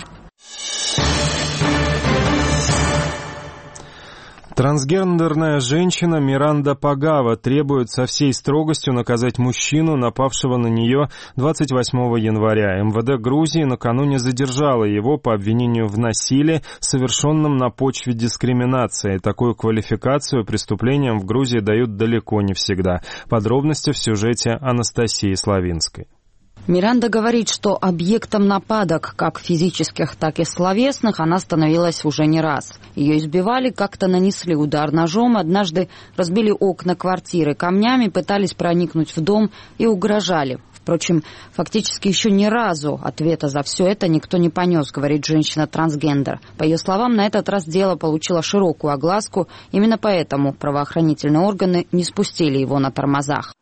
Трансгендерная женщина Миранда Пагава требует со всей строгостью наказать мужчину, напавшего на нее двадцать восьмого января. эм вэ дэ Грузии накануне задержало его по обвинению в насилии, совершенном на почве дискриминации. Такую квалификацию преступлениям в Грузии дают далеко не всегда. Подробности в сюжете Анастасии Славинской. Миранда говорит, что объектом нападок, как физических, так и словесных, она становилась уже не раз. Ее избивали, как-то нанесли удар ножом, однажды разбили окна квартиры камнями, пытались проникнуть в дом и угрожали. В Впрочем, фактически еще ни разу ответа за все это никто не понес, говорит женщина-трансгендер. По ее словам, на этот раз дело получило широкую огласку, именно поэтому правоохранительные органы не спустили его на тормозах.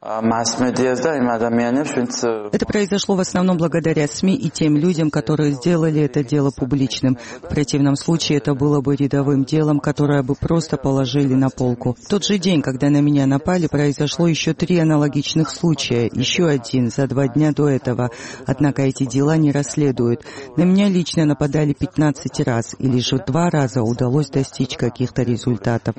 Это произошло в основном благодаря СМИ и тем людям, которые сделали это дело публичным. В противном случае это было бы рядовым делом, которое бы просто положили на полку. В тот же день, когда на меня напали, произошло еще три аналогичных случая, еще один за два дня до этого. Однако эти дела не расследуют. На меня лично нападали пятнадцать раз, и лишь в два раза удалось достичь каких-то результатов.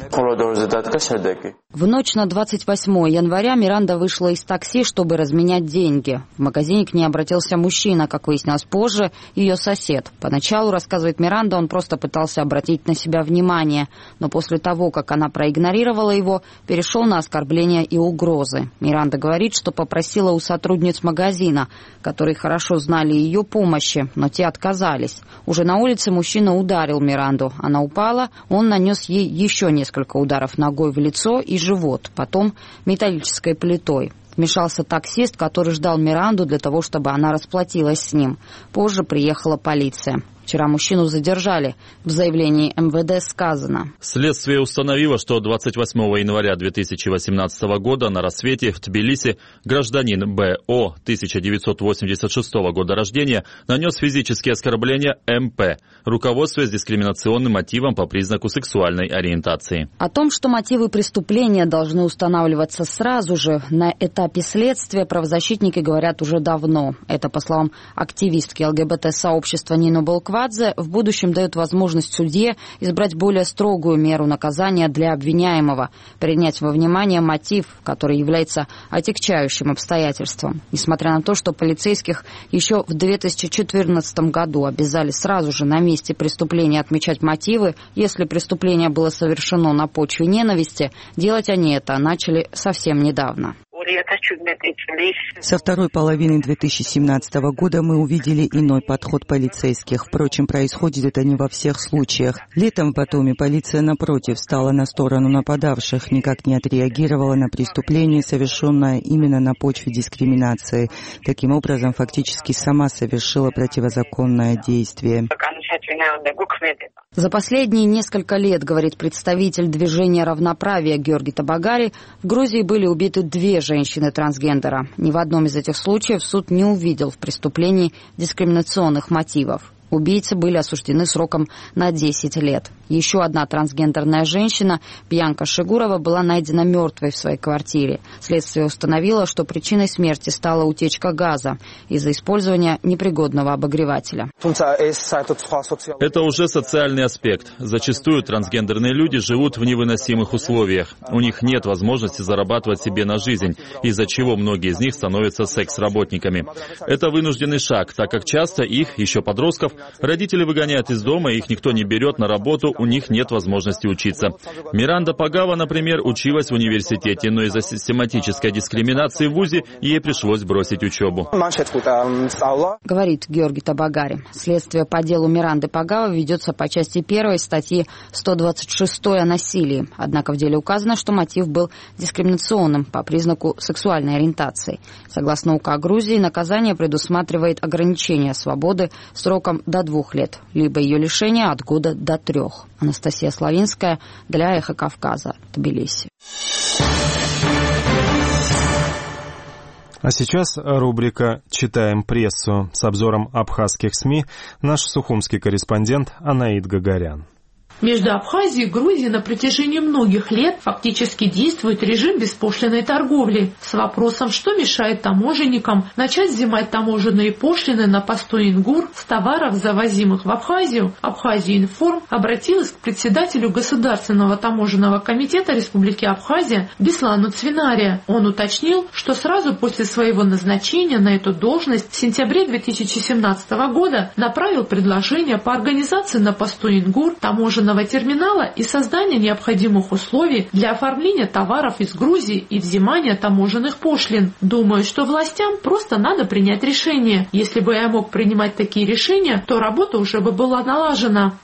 В ночь на двадцать восьмое января Миранда вышла из такси, чтобы разменять деньги. В магазине к ней обратился мужчина, как выяснилось позже, ее сосед. Поначалу, рассказывает Миранда, он просто пытался обратить на себя внимание, но после того, как она проигнорировала его, перешел на оскорбления и угрозы. Миранда говорит, что попросила у сотрудниц магазина, которые хорошо знали ее, помощи, но те отказались. Уже на улице мужчина ударил Миранду. Она упала, он нанес ей еще несколько ударов ногой в лицо и живот, потом металлической плитой. Вмешался таксист, который ждал Миранду для того, чтобы она расплатилась с ним. Позже приехала полиция. Вчера мужчину задержали. В заявлении эм вэ дэ сказано: следствие установило, что двадцать восьмого января две тысячи восемнадцатого года на рассвете в Тбилиси гражданин бэ о тысяча девятьсот восемьдесят шестого года рождения нанес физические оскорбления эм пэ, руководствуясь дискриминационным мотивом по признаку сексуальной ориентации. О том, что мотивы преступления должны устанавливаться сразу же на этапе следствия, правозащитники говорят уже давно. Это, по словам активистки эл гэ бэ тэ-сообщества Нины Балквадзе, в будущем дает возможность судье избрать более строгую меру наказания для обвиняемого, принять во внимание мотив, который является отягчающим обстоятельством. Несмотря на то, что полицейских еще в две тысячи четырнадцатом году обязали сразу же на месте преступления отмечать мотивы, если преступление было совершено на почве ненависти, делать они это начали совсем недавно. Со второй половины две тысячи семнадцатого года мы увидели иной подход полицейских. Впрочем, происходит это не во всех случаях. Летом в Батуми полиция, напротив, стала на сторону нападавших, никак не отреагировала на преступление, совершенное именно на почве дискриминации. Таким образом, фактически сама совершила противозаконное действие. За последние несколько лет, говорит представитель движения равноправия Георгий Табагари, в Грузии были убиты две женщины-трансгендера. Ни в одном из этих случаев суд не увидел в преступлении дискриминационных мотивов. Убийцы были осуждены сроком на десять лет. Еще одна трансгендерная женщина, Бьянка Шигурова, была найдена мертвой в своей квартире. Следствие установило, что причиной смерти стала утечка газа из-за использования непригодного обогревателя. Это уже социальный аспект. Зачастую трансгендерные люди живут в невыносимых условиях. У них нет возможности зарабатывать себе на жизнь, из-за чего многие из них становятся секс-работниками. Это вынужденный шаг, так как часто их, еще подростков, родители выгоняют из дома, их никто не берет на работу, у них нет возможности учиться. Миранда Пагава, например, училась в университете, но из-за систематической дискриминации в вузе ей пришлось бросить учебу. Говорит Георгий Табагари. Следствие по делу Миранды Пагава ведется по части первой статьи сто двадцать шесть о насилии. Однако в деле указано, что мотив был дискриминационным по признаку сексуальной ориентации. Согласно УК Грузии, наказание предусматривает ограничение свободы сроком до двух лет, либо ее лишение от года до трех. Анастасия Славинская для Эхо Кавказа, Тбилиси. А сейчас рубрика «Читаем прессу» с обзором абхазских СМИ наш сухумский корреспондент Анаид Гагарян. Между Абхазией и Грузией на протяжении многих лет фактически действует режим беспошлинной торговли с вопросом, что мешает таможенникам начать взимать таможенные пошлины на постой ингур с товаров, завозимых в Абхазию. Абхазия-Информ обратилась к председателю Государственного таможенного комитета Республики Абхазия Беслану Цвинария. Он уточнил, что сразу после своего назначения на эту должность в сентябре две тысячи семнадцатого года направил предложение по организации на постой ингур таможенного терминала и создания необходимых условий для оформления товаров из Грузии и взимания таможенных пошлин. Думаю, что властям просто надо принять решение. Если бы я мог принимать такие решения, то работа уже бы была налажена.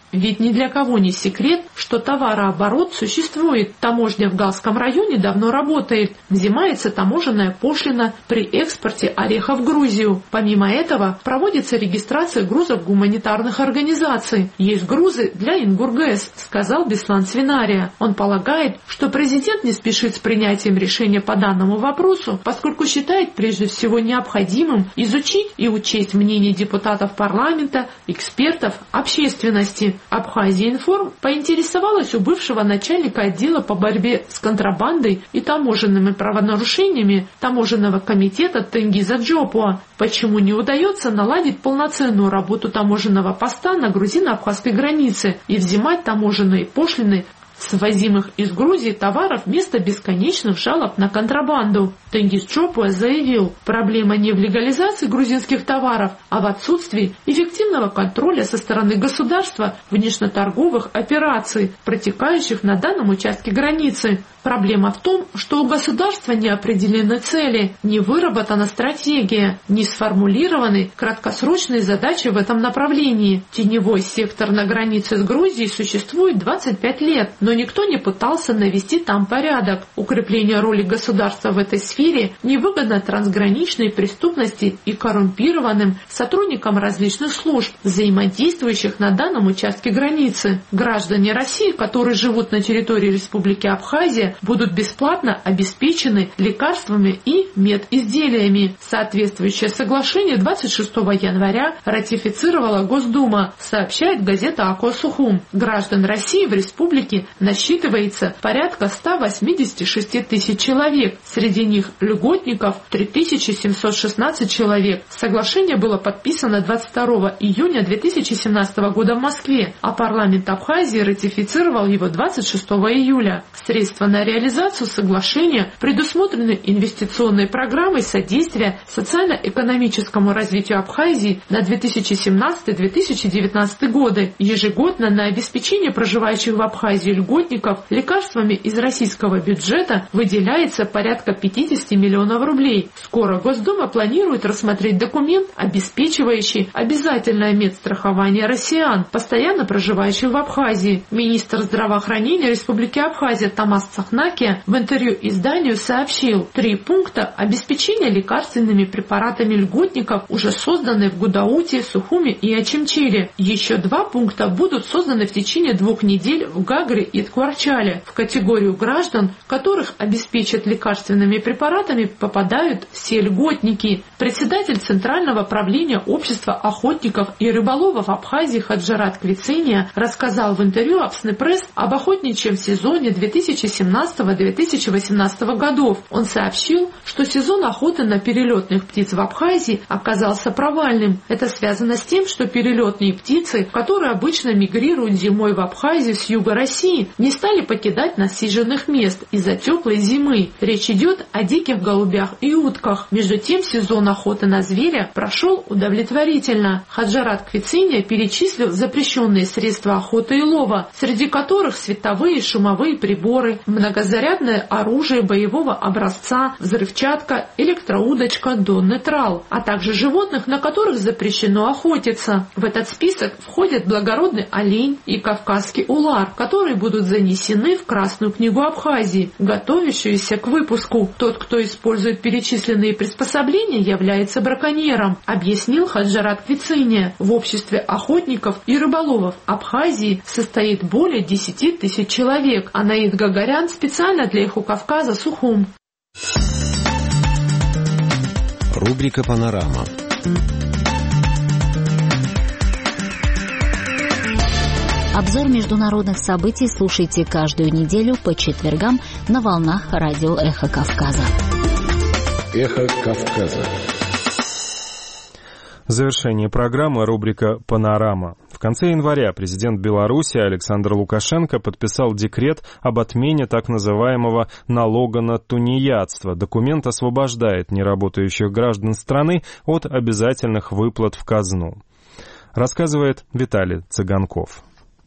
Ведь ни для кого не секрет, что товарооборот существует. Таможня в Галском районе давно работает. Взимается таможенная пошлина при экспорте ореха в Грузию. Помимо этого, проводится регистрация грузов гуманитарных организаций. Есть грузы для Ингургэс, сказал Беслан Свинария. Он полагает, что президент не спешит с принятием решения по данному вопросу, поскольку считает прежде всего необходимым изучить и учесть мнение депутатов парламента, экспертов, общественности. Абхазия-Информ поинтересовалась у бывшего начальника отдела по борьбе с контрабандой и таможенными правонарушениями таможенного комитета Тенгиза Джопуа, почему не удается наладить полноценную работу таможенного поста на грузино-абхазской границе и взимать таможенные пошлины с ввозимых из Грузии товаров вместо бесконечных жалоб на контрабанду. Тенгиз Джопуа заявил, проблема не в легализации грузинских товаров, а в отсутствии эффективного контроля со стороны государства внешнеторговых операций, протекающих на данном участке границы. Проблема в том, что у государства не определены цели, не выработана стратегия, не сформулированы краткосрочные задачи в этом направлении. Теневой сектор на границе с Грузией существует двадцать пять лет, но никто не пытался навести там порядок. Укрепление роли государства в этой сфере невыгодно трансграничной преступности и коррумпированным сотрудникам различных служб, взаимодействующих на данном участке границы. Граждане России, которые живут на территории Республики Абхазия, будут бесплатно обеспечены лекарствами и медизделиями. Соответствующее соглашение двадцать шестого января ратифицировала Госдума, сообщает газета «Ако Сухум». Граждан России в республике насчитывается порядка ста восьмидесяти шести тысяч человек. Среди них льготников три тысячи семьсот шестнадцать человек. Соглашение было подписано двадцать второго июня две тысячи семнадцатого года в Москве, а парламент Абхазии ратифицировал его двадцать шестого июля. Средства на реализацию соглашения предусмотрены инвестиционной программой содействия социально-экономическому развитию Абхазии на две тысячи семнадцатый — две тысячи девятнадцатый годы. Ежегодно на обеспечение проживающих в Абхазии льготников лекарствами из российского бюджета выделяется порядка пятьдесят миллионов рублей. Скоро Госдума планирует рассмотреть документ, обеспечивающий обязательное медстрахование россиян, постоянно проживающих в Абхазии. Министр здравоохранения Республики Абхазия Тамас Цахнакия в интервью изданию сообщил, три пункта обеспечения лекарственными препаратами льготников уже созданы в Гудауте, Сухуме и Очимчире. Еще два пункта будут созданы в течение двух недель в Гагре и Ткварчале. В категорию граждан, которых обеспечат лекарственными препаратами, попадают все льготники. Председатель Центрального правления Общества охотников и рыболовов Абхазии Хаджарат Квицения рассказал в интервью Абснепресс об охотничьем сезоне две тысячи семнадцатого — две тысячи восемнадцатого годов. Он сообщил, что сезон охоты на перелетных птиц в Абхазии оказался провальным. Это связано с тем, что перелетные птицы, которые обычно мигрируют зимой в Абхазию с юга России, не стали покидать насиженных мест из-за теплой зимы. Речь идет о диких голубях и утках. Между тем, сезон охоты на зверя прошел удовлетворительно. Хаджарат Квицения перечислил запрещенные средства охоты и лова, среди которых световые и шумовые приборы, многозарядное оружие боевого образца, взрывчатка, электроудочка, донный трал, а также животных, на которых запрещено охотиться. В этот список входят благородный олень и кавказский улар, которые будут занесены в Красную книгу Абхазии, готовящуюся к выпуску. Тот, кто использует перечисленные приспособления, является браконьером, объяснил Хаджарат Квицения. В обществе охотников и рыболовов Абхазии состоит более десяти тысяч человек. Анаид Гагарян специально для Эхо Кавказа, Сухум. Рубрика «Панорама». Обзор международных событий слушайте каждую неделю по четвергам на волнах радио «Эхо Кавказа». «Эхо Кавказа». В завершении программы рубрика «Панорама». В конце января президент Беларуси Александр Лукашенко подписал декрет об отмене так называемого налога на тунеядство. Документ освобождает неработающих граждан страны от обязательных выплат в казну. Рассказывает Виталий Цыганков.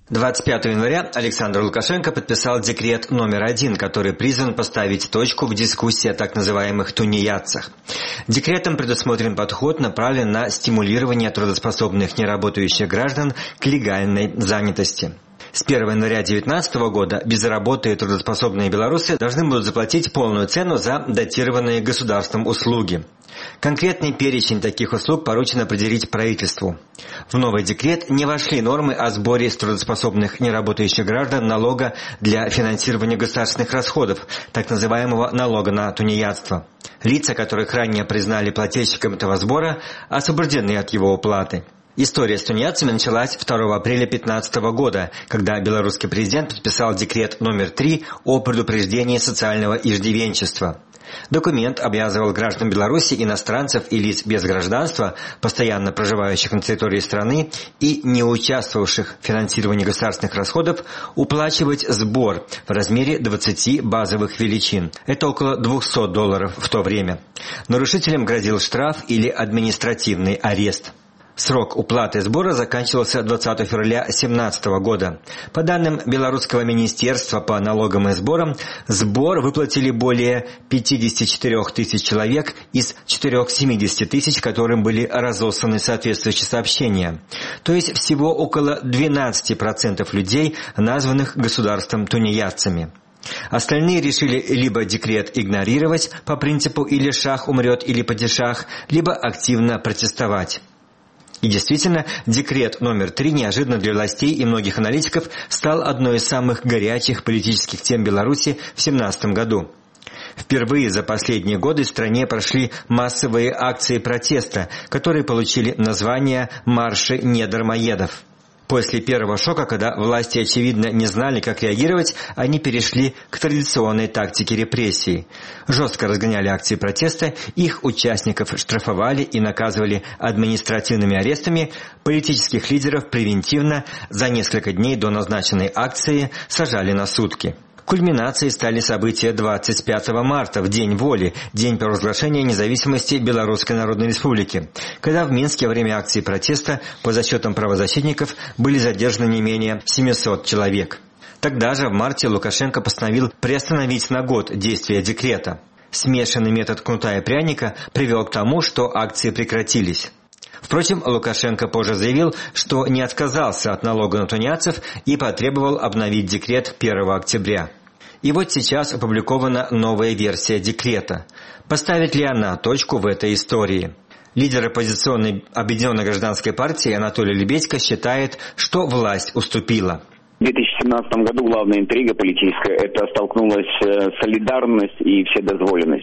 двадцать пятого января Александр Лукашенко подписал декрет номер один, который призван поставить точку в дискуссии о так называемых тунеядцах. Декретом предусмотрен подход, направленный на стимулирование трудоспособных неработающих граждан к легальной занятости. С первого января две тысячи девятнадцатого года без работы трудоспособные белорусы должны будут заплатить полную цену за датированные государством услуги. Конкретный перечень таких услуг поручено определить правительству. В новый декрет не вошли нормы о сборе с трудоспособных неработающих граждан налога для финансирования государственных расходов, так называемого налога на тунеядство. Лица, которых ранее признали плательщиком этого сбора, освобождены от его уплаты. История с тунеядцами началась второго апреля две тысячи пятнадцатого года, когда белорусский президент подписал декрет номер три о предупреждении социального иждивенчества. Документ обязывал граждан Беларуси, иностранцев и лиц без гражданства, постоянно проживающих на территории страны и не участвовавших в финансировании государственных расходов, уплачивать сбор в размере двадцати базовых величин. Это около двухсот долларов в то время. Нарушителям грозил штраф или административный арест. Срок уплаты сбора заканчивался двадцатого февраля две тысячи семнадцатого года. По данным Белорусского министерства по налогам и сборам, сбор выплатили более пятьдесят четыре тысяч человек из четыреста семьдесят тысяч, которым были разосланы соответствующие сообщения. То есть всего около двенадцати процентов людей, названных государством тунеядцами. Остальные решили либо декрет игнорировать по принципу «или шах умрет, или падишах», либо активно протестовать. И действительно, декрет номер три неожиданно для властей и многих аналитиков стал одной из самых горячих политических тем Беларуси в две тысячи семнадцатом году. Впервые за последние годы в стране прошли массовые акции протеста, которые получили название «Марши недармоедов». После первого шока, когда власти, очевидно, не знали, как реагировать, они перешли к традиционной тактике репрессий. Жестко разгоняли акции протеста, их участников штрафовали и наказывали административными арестами, политических лидеров превентивно за несколько дней до назначенной акции сажали на сутки. Кульминацией стали события двадцать пятого марта, в День воли, день провозглашения независимости Белорусской Народной Республики, когда в Минске во время акции протеста, по засчетам правозащитников, были задержаны не менее семисот человек. Тогда же, в марте, Лукашенко постановил приостановить на год действие декрета. Смешанный метод кнута и пряника привел к тому, что акции прекратились. Впрочем, Лукашенко позже заявил, что не отказался от налога на тунеядцев и потребовал обновить декрет первого октября. И вот сейчас опубликована новая версия декрета. Поставит ли она точку в этой истории? Лидер оппозиционной Объединенной гражданской партии Анатолий Лебедько считает, что власть уступила. В две тысячи семнадцатом году главная интрига политическая – это столкнулась солидарность и вседозволенность.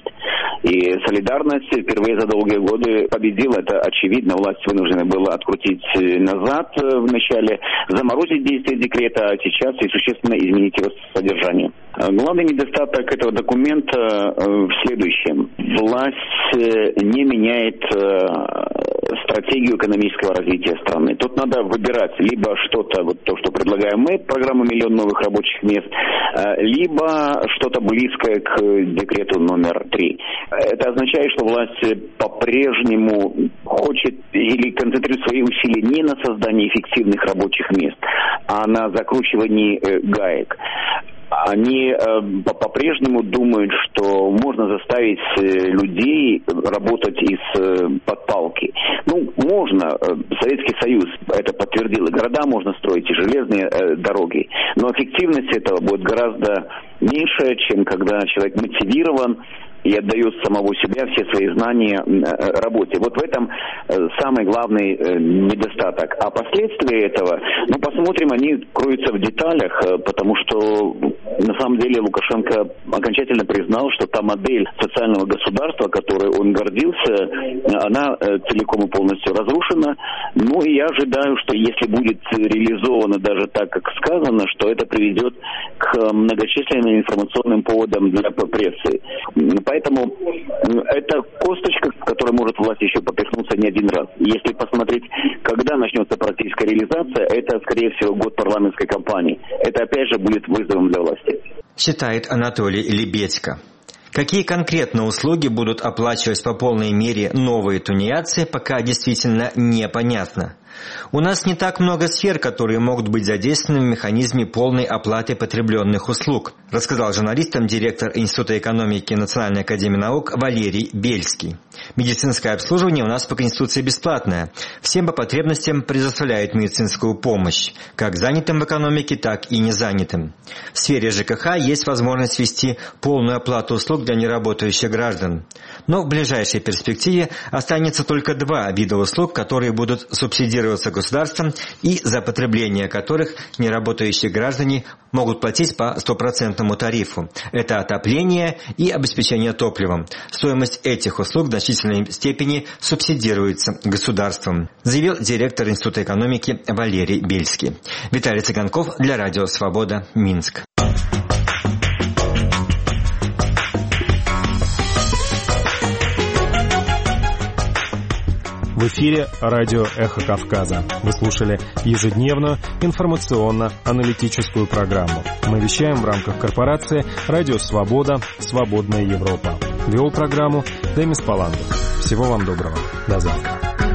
И солидарность впервые за долгие годы победила, это очевидно. Власть вынуждена была открутить назад вначале, заморозить действие декрета, а сейчас и существенно изменить его содержание. Главный недостаток этого документа в следующем. Власть не меняет стратегию экономического развития страны. Тут надо выбирать либо что-то, вот то, что предлагаем мы, программа «Миллион новых рабочих мест», либо что-то близкое к декрету номер три. Это означает, что власть по-прежнему хочет или концентрирует свои усилия не на создании эффективных рабочих мест, а на закручивании гаек. Они э, по-прежнему думают, что можно заставить людей работать из-под э, палки. Ну, можно. Советский Союз это подтвердил. И города можно строить, и железные э, дороги. Но эффективность этого будет гораздо меньше, чем когда человек мотивирован и отдает самого себя, все свои знания работе. Вот в этом самый главный недостаток. А последствия этого, ну, посмотрим, они кроются в деталях, потому что на самом деле Лукашенко окончательно признал, что та модель социального государства, которой он гордился, она целиком и полностью разрушена. Ну, и я ожидаю, что если будет реализовано даже так, как сказано, что это приведет к многочисленным информационным поводам для прессы. Поэтому это косточка, в которой может власть еще попихнуться не один раз. Если посмотреть, когда начнется практическая реализация, это, скорее всего, год парламентской кампании. Это, опять же, будет вызовом для власти. Считает Анатолий Лебедько. Какие конкретно услуги будут оплачивать по полной мере новые тунеядцы, пока действительно непонятно. У нас не так много сфер, которые могут быть задействованы в механизме полной оплаты потребленных услуг, рассказал журналистам директор Института экономики Национальной академии наук Валерий Бельский. Медицинское обслуживание у нас по Конституции бесплатное. Всем по потребностям предоставляют медицинскую помощь, как занятым в экономике, так и незанятым. В сфере ЖКХ есть возможность ввести полную оплату услуг для неработающих граждан. Но в ближайшей перспективе останется только два вида услуг, которые будут субсидироваться государством и за потребление которых неработающие граждане могут платить по стопроцентному тарифу. Это отопление и обеспечение топливом. Стоимость этих услуг в значительной степени субсидируется государством, заявил директор Института экономики Валерий Бельский. Виталий Цыганков для Радио Свобода, Минск. В эфире радио «Эхо Кавказа». Вы слушали ежедневную информационно-аналитическую программу. Мы вещаем в рамках корпорации «Радио Свобода. Свободная Европа». Вел программу Демис Паландов. Всего вам доброго. До завтра.